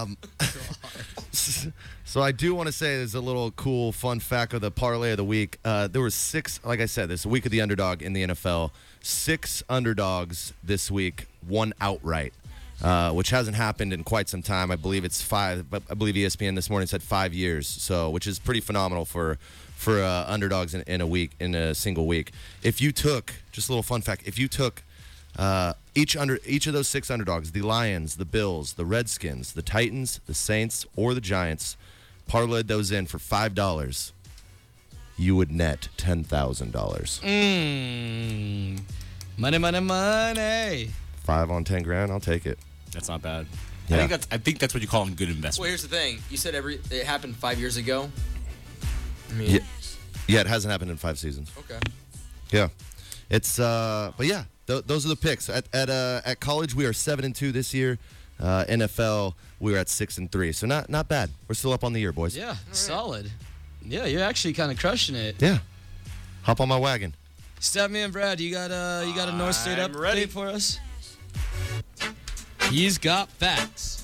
So I do want to say there's a little cool fun fact of the parlay of the week. There were 6, like I said, this is the week of the underdog in the NFL. 6 underdogs this week, won outright, which hasn't happened in quite some time. I believe it's 5. But I believe ESPN this morning said 5 years, so which is pretty phenomenal for underdogs in a single week. If you took, just a little fun fact, if you took each of those 6 underdogs, the Lions, the Bills, the Redskins, the Titans, the Saints, or the Giants, parlayed those in for $5, you would net $10,000. Money. 5 on 10 grand, I'll take it. That's not bad. Yeah. I think that's what you call a good investment. Well, here's the thing. You said it happened 5 years ago. I mean, Yeah, it hasn't happened in 5 seasons. okay. Yeah, it's but yeah, those are the picks. At college we are 7-2 this year. NFL we were at 6-3, so not bad. We're still up on the year, boys. Yeah, solid. Yeah, you're actually kind of crushing it. Yeah. Hop on my wagon. Statman Brad, you got a North State I'm update ready. for us? He's got facts.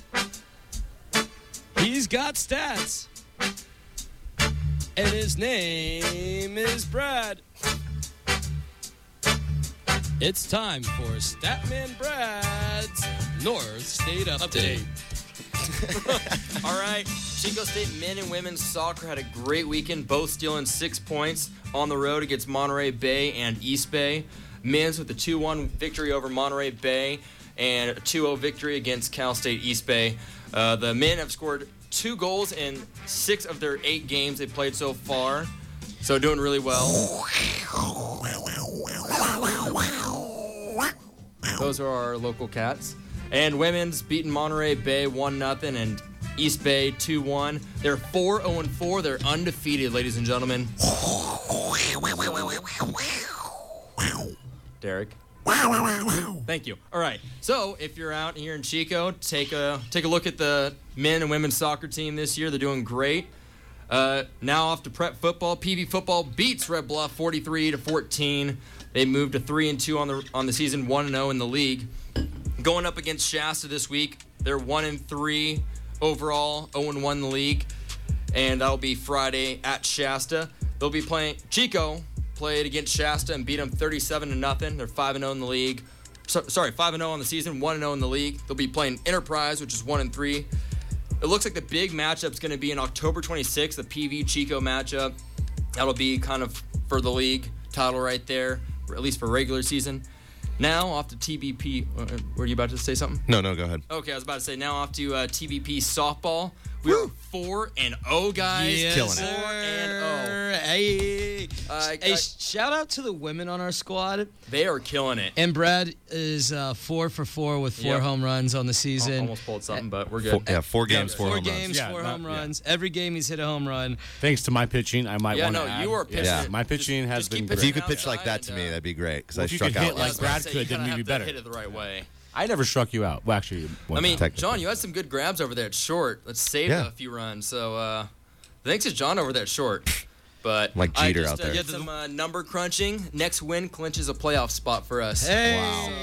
He's got stats. And his name is Brad. It's time for Statman Brad's North State Update. All right. Chico State men and women's soccer had a great weekend, both stealing 6 points on the road against Monterey Bay and East Bay. Men's with a 2-1 victory over Monterey Bay and a 2-0 victory against Cal State East Bay. The men have scored 2 goals in 6 of their 8 games they played so far, so doing really well. Those are our local cats. And women's beating Monterey Bay 1-0 and East Bay 2-1. They're 4-0-4. They're undefeated, ladies and gentlemen. Derek. Thank you. All right. So if you're out here in Chico, take a look at the men and women's soccer team this year. They're doing great. Now off to prep football. PV football beats Red Bluff 43-14. They moved to 3-2 on the season, 1-0 in the league. Going up against Shasta this week, they're 1-3 overall, 0-1 in the league, and that'll be Friday at Shasta. They'll be playing Chico. Played against Shasta and beat them 37-0. They're 5-0 in the league. 5-0 on the season, 1-0 in the league. They'll be playing Enterprise, which is 1-3. It looks like the big matchup's going to be on October 26th, the PV Chico matchup. That'll be kind of for the league title right there, or at least for regular season. Now off to TBP. Were you about to say something? No, go ahead. Okay, I was about to say now off to TBP softball. We are 4-0, guys. Yes, Killing it. sir. Hey. Hey, shout out to the women on our squad. They are killing it. And Brad is 4 for 4 with 4 Yep. home runs on the season. Almost pulled something, but we're good. Four games, four Four home runs. games, Yeah, 4 not- home yeah. runs. Every game he's hit a home run. Thanks to my pitching, I might Yeah, want to no, add. you are pitching Yeah. it. My pitching has Just keep been pitching If you great. could pitch like that outside to me, and, that'd be great because Well, I if you struck could out hit Yeah, I like was about Brad to say, could, you then kinda we'd be have to better. Hit it the right way. I never struck you out. Well, actually, one I mean, time. John, you had some good grabs over there at short. Let's save Yeah. a few runs. So thanks to John over there at short. But Like I Jeter just, out there. Did some number crunching. Next win clinches a playoff spot for us. Hey.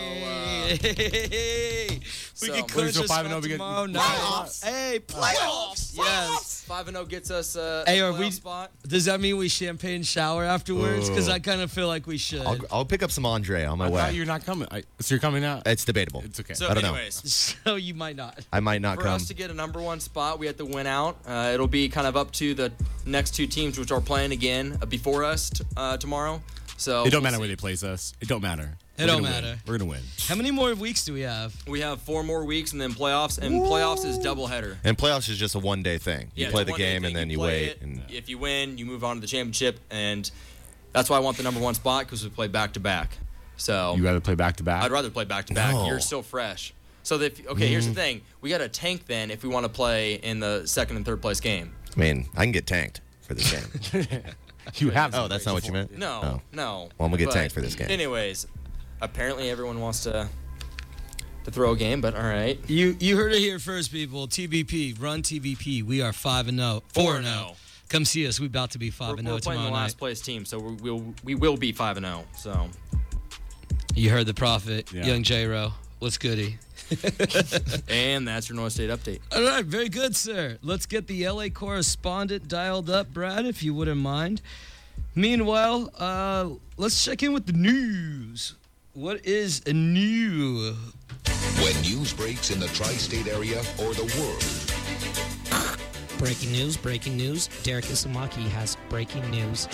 Wow. We So- can clinch We'll a go 5-0 spot because- tomorrow night. Hey, playoffs. Yes. 5-0 gets us a Hey, are playoff we? spot. Does that mean we champagne shower afterwards? Because I kind of feel like we should. I'll pick up some Andre on my I way. thought you're not coming. So you're coming out? It's debatable. It's okay. So I don't know. anyways, So you might not. I might not for come. us to get a number one spot, we have to win out. It'll be kind of up to the next two teams, which are playing again before us tomorrow. So It don't matter we'll where see. they place us. It don't matter. It We're don't gonna win. matter. We're gonna win. How many more weeks do we have? We have 4 more weeks and then playoffs, and playoffs is doubleheader. And playoffs is just a one-day thing. You Yeah, play it's a the one-day game thing. and then you play wait. it. And If you win, you move on to the championship, and that's why I want the number one spot because we play back to back. So You rather play back to back? I'd rather play back to back. No. You're still fresh. So here's the thing: we got to tank then if we want to play in the second and third place game. I mean, I can get tanked for this game. You have. Oh, that's not what you meant? No, Oh. no. Well, I'm gonna get But tanked for this game. Anyways, apparently everyone wants to throw a game, but all right. You heard it here first, people. TBP, run TBP. We are 5-0, 4-0. Come see us. We about to be 5-0 We're playing tomorrow the night. last place team, so we will be 5-0. So You heard the prophet, Yeah. young J-Ro. What's goody? and that's your North State update. All right, very good, sir. Let's get the LA correspondent dialed up, Brad, if you wouldn't mind. Meanwhile, let's check in with the news. What is new? When news breaks in the tri-state area or the world. Breaking news, breaking news. Derek Isomaki has breaking news.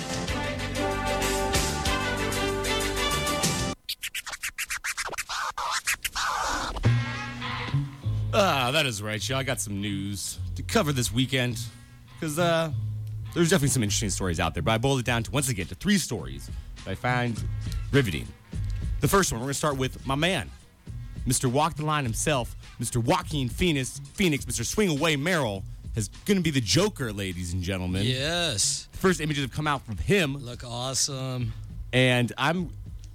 That is right, y'all. I got some news to cover this weekend because there's definitely some interesting stories out there. But I boiled it down to, once again, to 3 stories that I find riveting. The first one, we're going to start with my man, Mr. Walk the Line himself, Mr. Joaquin Phoenix, Mr. Swing Away Merrill, is going to be the Joker, ladies and gentlemen. Yes. First images have come out from him. Look awesome. And I'm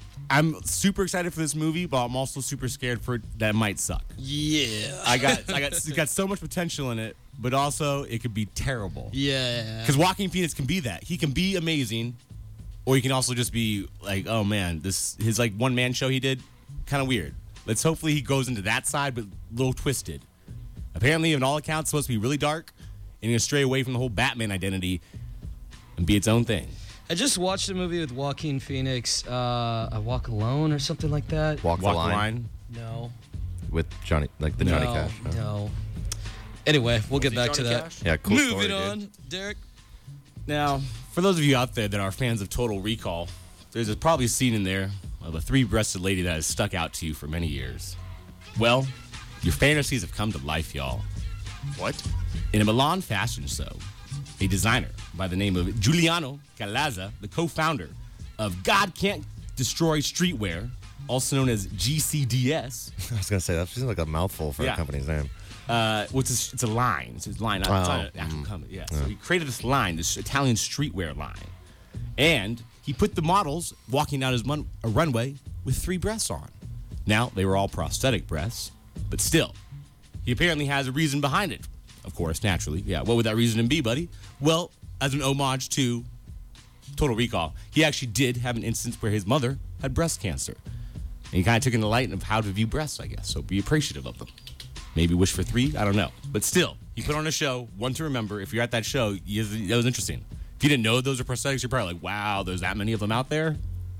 super excited for this movie, but I'm also super scared for that it might suck. Yeah. It's got so much potential in it, but also it could be terrible. Yeah. Because Joaquin Phoenix can be that. He can be amazing, or he can also just be like, oh man, his like one-man show he did, kind of weird. Let's hopefully he goes into that side, but a little twisted. Apparently, in all accounts, it's supposed to be really dark, and gonna stray away from the whole Batman identity and be its own thing. I just watched a movie with Joaquin Phoenix, I Walk Alone or something like that. Walk the line. No. With Johnny, like the Johnny No, Cash. No. Anyway, we'll get back to Johnny that. Cash? Yeah, cool Moving story, dude. on, Derek. Now, for those of you out there that are fans of Total Recall, there's probably a scene in there of a 3-breasted lady that has stuck out to you for many years. Well, your fantasies have come to life, y'all. What? In a Milan fashion show, a designer by the name of Giuliano Galazza, the co-founder of God Can't Destroy Streetwear, also known as GCDS. I was gonna say that seems like a mouthful for Yeah. a company's name. It's a line. It's a line, not an actual company. Yeah. So he created this line, this Italian streetwear line. And he put the models walking down his a runway with 3 breasts on. Now, they were all prosthetic breasts, but still, he apparently has a reason behind it. Of course, naturally. Yeah, what would that reason be, buddy? Well, as an homage to Total Recall, he actually did have an instance where his mother had breast cancer. And he kind of took in the light of how to view breasts, I guess. So be appreciative of them. Maybe wish for 3, I don't know. But still, he put on a show, one to remember. If you're at that show, that was interesting. If you didn't know those are prosthetics, you're probably like, wow, there's that many of them out there?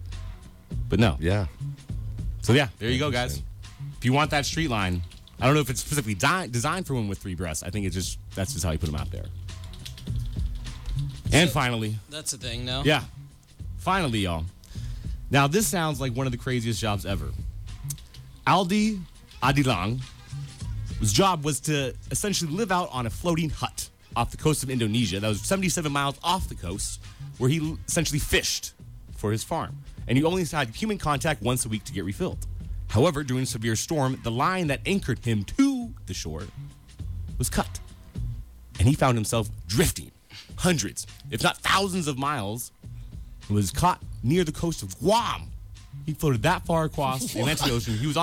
But no. Yeah. So yeah, there you go, guys. If you want that street line, I don't know if it's specifically designed for women with 3 breasts. I think that's just how you put them out there. And finally, That's the thing now. yeah, finally, y'all. Now, this sounds like one of the craziest jobs ever. Aldi Adilang His job was to essentially live out on a floating hut off the coast of Indonesia that was 77 miles off the coast, where he essentially fished for his farm. And he only had human contact once a week to get refilled. However, during a severe storm, the line that anchored him to the shore was cut. And he found himself drifting hundreds, if not thousands of miles, and was caught near the coast of Guam. He floated that far across the Atlantic Ocean. He was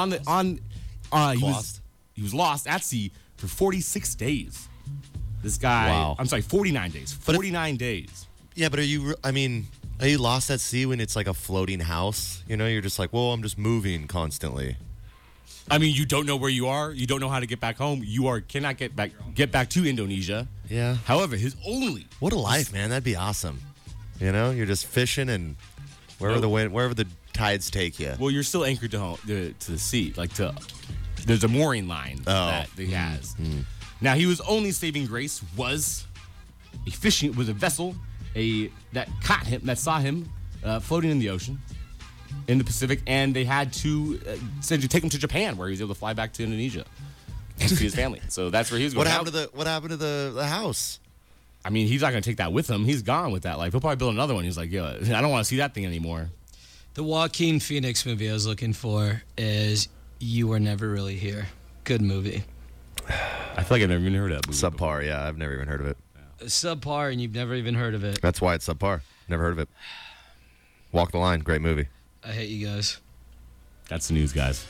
he was lost at sea for 46 days. This guy, Wow. I'm sorry, 49 days. 49 days. Yeah, but are you lost at sea when it's like a floating house? You know, you're just like, well, I'm just moving constantly. I mean, you don't know where you are. You don't know how to get back home. Cannot get back to Indonesia. Yeah. However, his only What a life, man. That'd be awesome. You know, you're just fishing and wherever the tides take you. Well, you're still anchored to the sea. There's a mooring line that he has. Now, he was only saving grace was a vessel that caught him, that saw him floating in the ocean, in the Pacific, and they had to essentially take him to Japan, where he was able to fly back to Indonesia to see his family. So that's where he was going. What happened to the house? I mean, he's not going to take that with him. He's gone with that life. He'll probably build another one. He's like, yo, I don't want to see that thing anymore. The Joaquin Phoenix movie I was looking for is You Were Never Really Here. Good movie. I feel like I've never even heard of that movie. Subpar, yeah. I've never even heard of it. Subpar, and you've never even heard of it. That's why it's subpar. Never heard of it. Walk the Line, great movie. I hate you guys. That's the news, guys.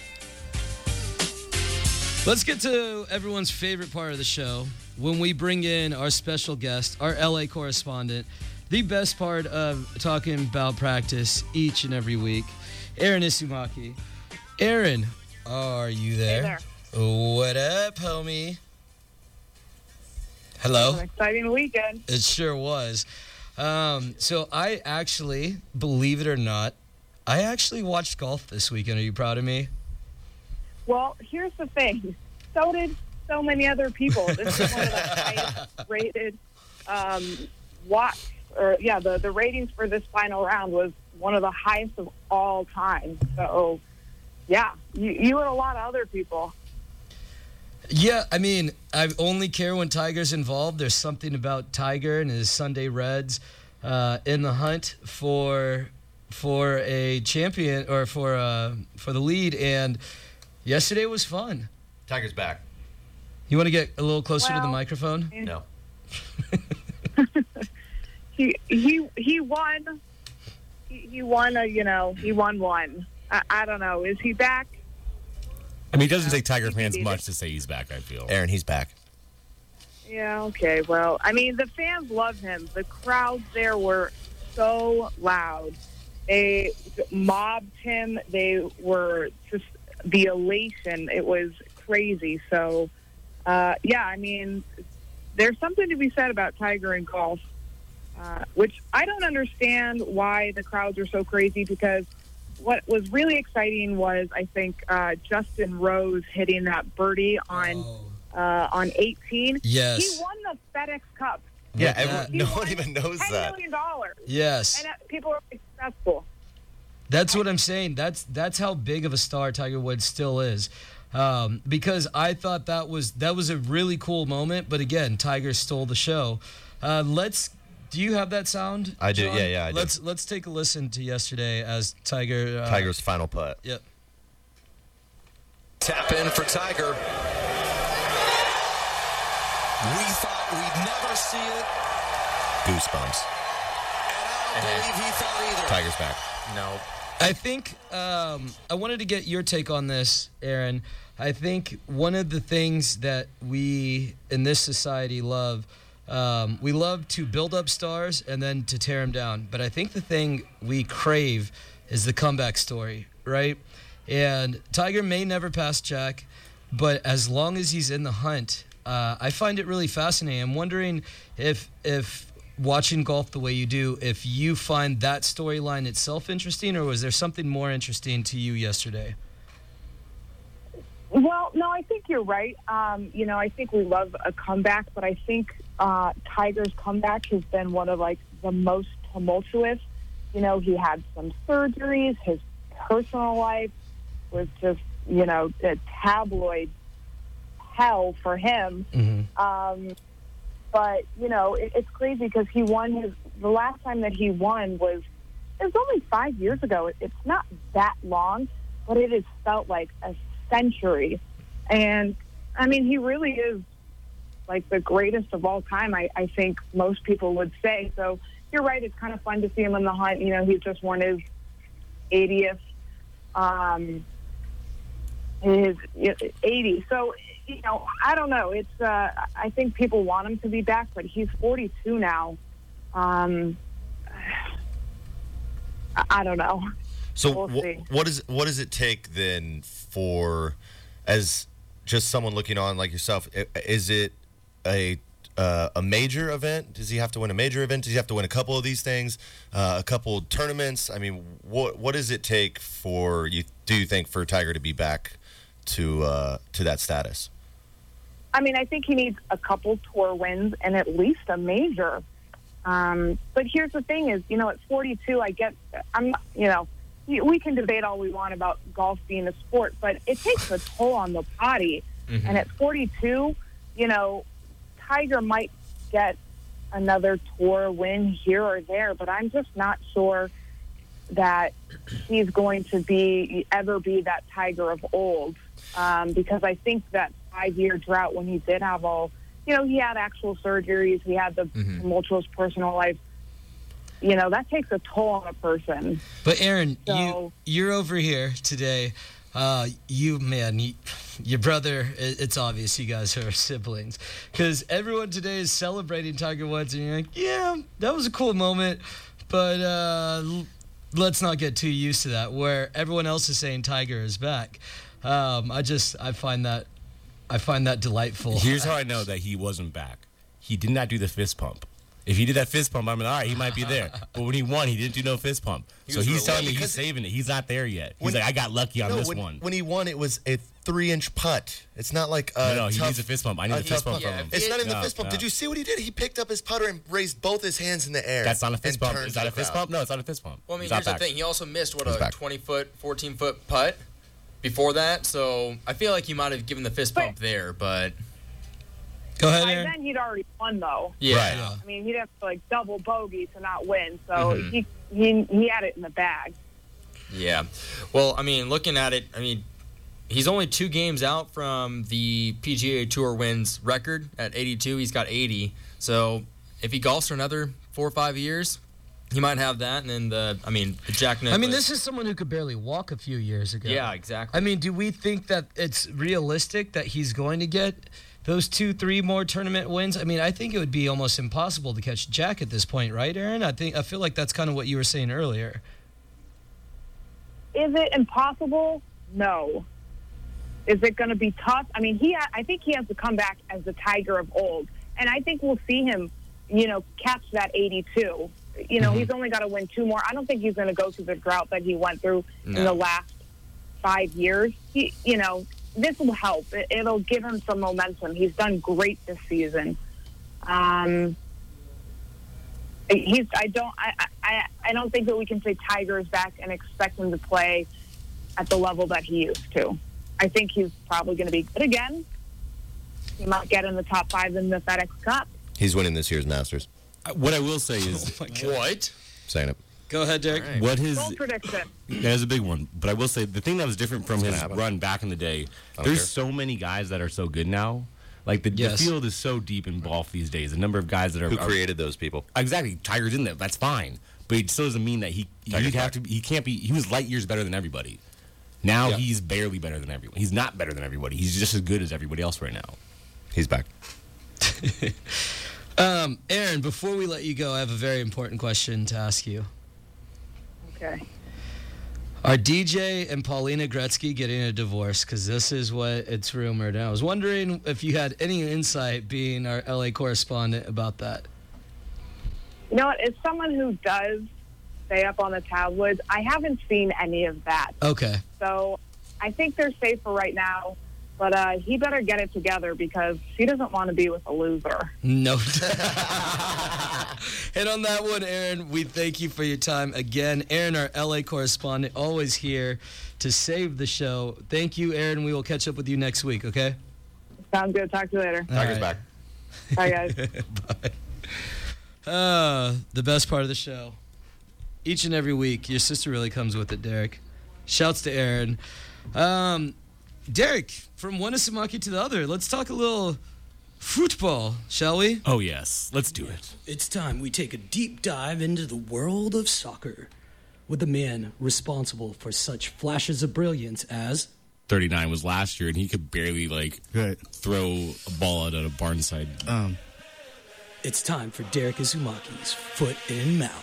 Let's get to everyone's favorite part of the show, when we bring in our special guest, our LA correspondent, the best part of talking about practice each and every week, Aaron Isumaki. Aaron, are you there? Hey there. What up, homie? Hello? An exciting weekend. It sure was. So I actually, believe it or not, I actually watched golf this weekend. Are you proud of me? Well, here's the thing. So did so many other people. This is one of the highest rated the ratings for this final round was one of the highest of all time. So, yeah, you and a lot of other people. Yeah, I mean, I only care when Tiger's involved. There's something about Tiger and his Sunday Reds in the hunt for a champion or for the lead. And yesterday was fun. Tiger's back. You want to get a little closer to the microphone? No. He won. He won one. I don't know. Is he back? I mean, it doesn't take Tiger fans much to say he's back, I feel. Aaron, he's back. Yeah, okay. Well, I mean, the fans love him. The crowds there were so loud. They mobbed him. They were just the elation. It was crazy. So, I mean, there's something to be said about Tiger and golf, which I don't understand why the crowds are so crazy, because what was really exciting was, I think, Justin Rose hitting that birdie on 18. Yes. He won the FedEx Cup. Yeah, no one even knows $10 that. million. Yes. And people are successful. That's what I'm saying. That's how big of a star Tiger Woods still is. Because I thought that was a really cool moment, but again, Tiger stole the show. Do you have that sound? I do. John? Yeah, I do. Let's take a listen to yesterday as Tiger. Tiger's final putt. Yep. Tap in for Tiger. We thought we'd never see it. Goosebumps. And I don't believe he thought either. Tiger's back. No. I think I wanted to get your take on this, Aaron. I think one of the things that we in this society love, we love to build up stars and then to tear them down. But I think the thing we crave is the comeback story, right? And Tiger may never pass Jack, but as long as he's in the hunt, I find it really fascinating. I'm wondering if watching golf the way you do, if you find that storyline itself interesting, or was there something more interesting to you yesterday? Well, no, I think you're right. I think we love a comeback, but I think Tiger's comeback has been one of the most tumultuous. He had some surgeries. His personal life was just, a tabloid hell for him. But, you know, it's crazy because he won the last time that he won was only 5 years ago. It's not that long, but it has felt like a century. And, I mean, he really is like the greatest of all time, I think most people would say. So you're right, it's kind of fun to see him in the hunt. You know, he just won his 80th, his 80. So, you know, I don't know. It's I think people want him to be back, but he's 42 now. I don't know. So We'll see. what does it take then for, as just someone looking on like yourself, is it a major event? Does he have to win a major event? Does he have to win a couple of these things, a couple tournaments? I mean, what does it take for you? Do you think for Tiger to be back to that status? I mean, I think he needs a couple tour wins and at least a major. But here's the thing: is, you know, at 42, we can debate all we want about golf being a sport, but it takes a toll on the body. And at 42, you know, Tiger might get another tour win here or there, but I'm just not sure that he's going to ever be that Tiger of old, because I think that 5-year drought when he did have he had actual surgeries, he had the tumultuous personal life, you know, that takes a toll on a person. But Aaron, you're over here today. Your brother, it's obvious you guys are siblings, because everyone today is celebrating Tiger Woods, and you're like, yeah, that was a cool moment, but let's not get too used to that, where everyone else is saying Tiger is back. I find that delightful. Here's how I know that he wasn't back. He did not do the fist pump. If he did that fist pump, I'm like, all right, he might be there. But when he won, he didn't do no fist pump. So he's telling me he's saving it. He's not there yet. He's like, I got lucky on this one. When he won, it was a 3-inch putt. It's not like no, he needs a fist pump. I need a fist pump from him. It's not in the fist pump. Did you see what he did? He picked up his putter and raised both his hands in the air. That's not a fist pump. Is that a fist pump? No, it's not a fist pump. Well, I mean, here's the thing. He also missed, a 20-foot, 14-foot putt before that. So I feel like he might have given the fist pump there, but... Go ahead, By Aaron. then he'd already won, though. Yeah. I mean, he'd have to double bogey to not win. So he had it in the bag. Yeah. Well, I mean, looking at it, I mean, he's only 2 games out from the PGA Tour wins record at 82. He's got 80. So if he golfs for another 4 or 5 years, he might have that. And then the Jack Nicklaus. I mean, this is someone who could barely walk a few years ago. Yeah, exactly. I mean, do we think that it's realistic that he's going to get those 2-3 more tournament wins? I mean, I think it would be almost impossible to catch Jack at this point, right, Aaron? I feel like that's kind of what you were saying earlier. Is it impossible? No. Is it going to be tough? I mean, I think he has to come back as the Tiger of old, and I think we'll see him, catch that 82. He's only got to win 2 more. I don't think he's going to go through the drought that he went through in the last 5 years. This will help. It'll give him some momentum. He's done great this season. I don't think that we can say Tiger is back and expect him to play at the level that he used to. I think he's probably going to be good again. He might get in the top 5 in the FedEx Cup. He's winning this year's Masters. What I will say is... What? Saying it. Go ahead, Derek. Right. What his... Bold prediction. That is a big one. But I will say, the thing that was different from his run back in the day, there's so many guys that are so good now. Like, the field is so deep in golf these days. The number of guys that are... Who created those people. Exactly. Tiger's in there. That's fine. But it still doesn't mean that he can't be... He was light years better than everybody. Now he's barely better than everyone. He's not better than everybody. He's just as good as everybody else right now. He's back. Aaron, before we let you go, I have a very important question to ask you. Okay. Are DJ and Paulina Gretzky getting a divorce? Because this is what it's rumored. And I was wondering if you had any insight, being our LA correspondent, about that. You know what? As someone who does stay up on the tabloids, I haven't seen any of that. Okay. So I think they're safe for right now. But he better get it together because he doesn't want to be with a loser. No. And on that one, Aaron, we thank you for your time again. Aaron, our LA correspondent, always here to save the show. Thank you, Aaron. We will catch up with you next week, okay? Sounds good. Talk to you later. Tiger's back. Bye, guys. The best part of the show. Each and every week, your sister really comes with it, Derek. Shouts to Aaron. Derek, from one Isamaki to the other, let's talk a little football, shall we? Oh, yes. Let's do it. It's time we take a deep dive into the world of soccer with the man responsible for such flashes of brilliance as 39 was last year, and he could barely, throw a ball out of Barnside. It's time for Derek Izumaki's Foot in Mouth.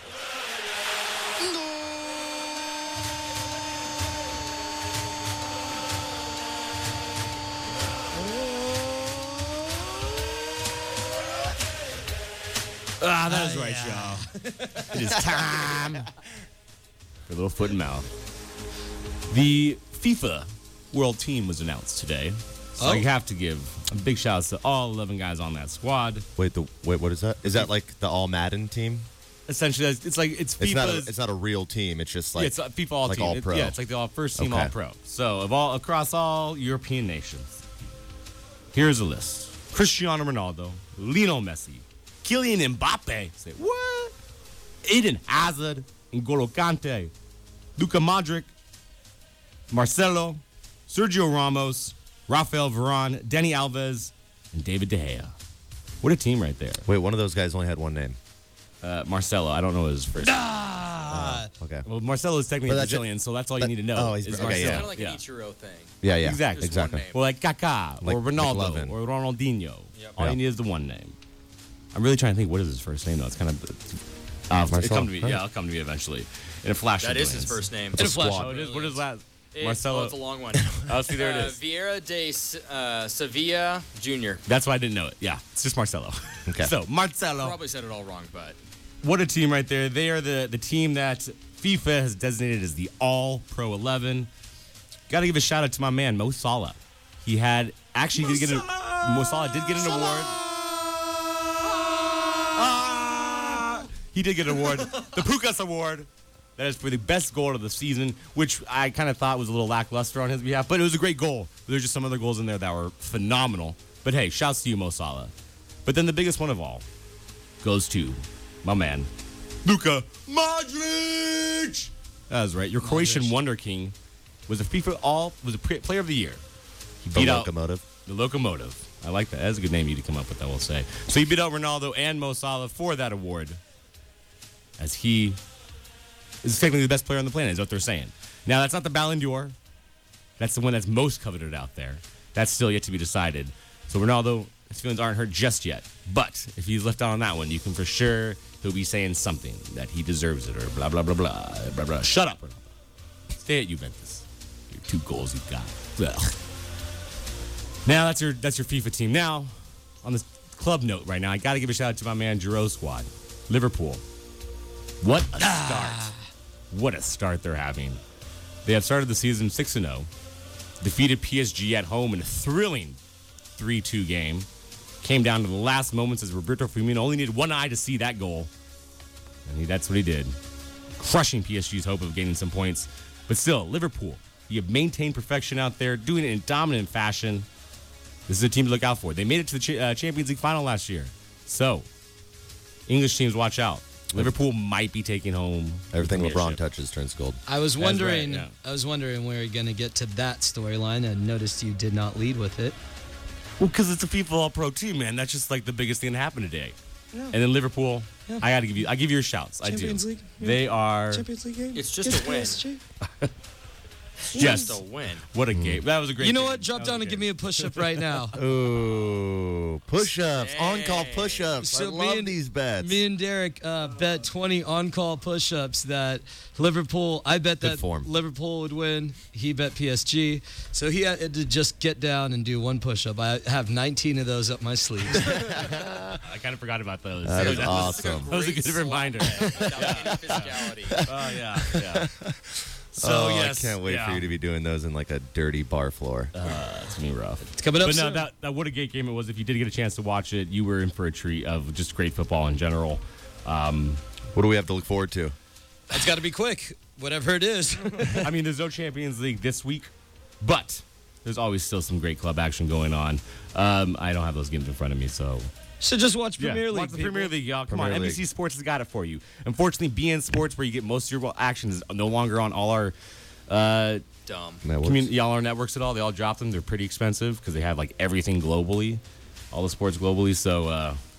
That is right, y'all. It is time for a little foot and mouth. The FIFA World Team was announced today. So I have to give a big shout out to all 11 guys on that squad. Wait, what is that? Is that like the All Madden team? Essentially, it's FIFA. It's not a real team. It's just like it's a FIFA All like Team. All Pro. It's like the first team Okay. All Pro. So across all European nations, here's a list: Cristiano Ronaldo, Lionel Messi, Kylian Mbappe. Say what? Eden Hazard, N'Golo Kante, Luka Modric, Marcelo, Sergio Ramos, Rafael Varane, Dani Alves, and David De Gea. What a team right there. Wait, one of those guys only had one name. Marcelo. I don't know his first name. Okay. Well, Marcelo is technically Brazilian, so that's all you need to know. Oh, he's is okay, Marcelo. yeah. Kind of like an Ichiro thing. Yeah, Exactly. Or like Kaká, Like or Ronaldo, McLovin. or Ronaldinho. Yep. All you need is the one name. I'm really trying to think, what is his first name, though? It's kind of... it'll come to me. Yeah, it'll come to me eventually. In a flash That of is his brilliance. first name. It's a flash. Oh, it is? What is that? Marcelo. It's a long one. Oh, see, there it is. Vieira de Sevilla Jr. That's why I didn't know it. Yeah, it's just Marcelo. Okay. So, Marcelo. Probably said it all wrong, but What a team right there. They are the team that FIFA has designated as the All-Pro 11. Got to give a shout-out to my man, Mo Salah. He had... Actually, Mo Salah did get an award. He did get an award. The Pukas Award. That is for the best goal of the season, which I kind of thought was a little lackluster on his behalf, but it was a great goal. There's just some other goals in there that were phenomenal. But hey, shouts to you, Mo Salah. But then the biggest one of all goes to my man, Luka Modric. That was right. Your Croatian Wonder King was a Player of the Year. He The beat out Locomotive. the Locomotive. I like that. That's a good name you to come up with, I will say. So he beat out Ronaldo and Mo Salah for that award, as he is technically the best player on the planet, is what they're saying. Now, that's not the Ballon d'Or. That's the one that's most coveted out there. That's still yet to be decided. So Ronaldo, his feelings aren't hurt just yet. But if he's left out on that one, you can for sure, he'll be saying something that he deserves it or blah, blah, blah, blah, blah, blah. Shut up, Ronaldo. Stay at Juventus. Your 2 goals you've got. Ugh. Now, that's your FIFA team. Now, on the club note right now, I got to give a shout out to my man, Giroud squad. Liverpool. What a start. What a start they're having. They have started the season 6-0, defeated PSG at home in a thrilling 3-2 game. Came down to the last moments as Roberto Firmino only needed one eye to see that goal. And that's what he did. Crushing PSG's hope of gaining some points. But still, Liverpool, you have maintained perfection out there, doing it in dominant fashion. This is a team to look out for. They made it to the Champions League final last year. So, English teams, watch out. Liverpool might be taking home Everything the LeBron premiership. touches turns gold. I was wondering. right, yeah. I was wondering where you're going to get to that storyline. I noticed you did not lead with it. Well, because it's a FIFA All-Pro team, man. That's just like the biggest thing that happened today. Yeah. And then Liverpool, Yeah. I give you your shouts. Champions I do. League. They are Champions League game. it's just a win. PSG. just Just a win. what a game. That was a great. You know game. what? Drop That down was and a give game. me a push-up right now. Ooh, push-ups, on-call push-ups. So I me love and- these bets. Me and Derek bet 20 on-call push-ups that Liverpool. I bet Good that form. Liverpool would win. He bet PSG. So he had to just get down and do one push-up. I have 19 of those up my sleeve. I kind of forgot about those. That is was- awesome. That was a good reminder. Without any physicality. Oh yeah. So yes, I can't wait for you to be doing those in like a dirty bar floor. It's gonna be rough. It's coming up But no, soon. that what a great game it was. If you did get a chance to watch it, you were in for a treat of just great football in general. What do we have to look forward to? It's got to be quick, whatever it is. I mean, there's no Champions League this week, but there's always still some great club action going on. I don't have those games in front of me, so. So just watch Premier League. Watch the Premier League, y'all. Come Premier on, League. NBC Sports has got it for you. Unfortunately, BN Sports, where you get most of your action, is no longer on all our Dumb. Networks. y'all our networks at all. They all dropped them. They're pretty expensive because they have like everything globally, all the sports globally. So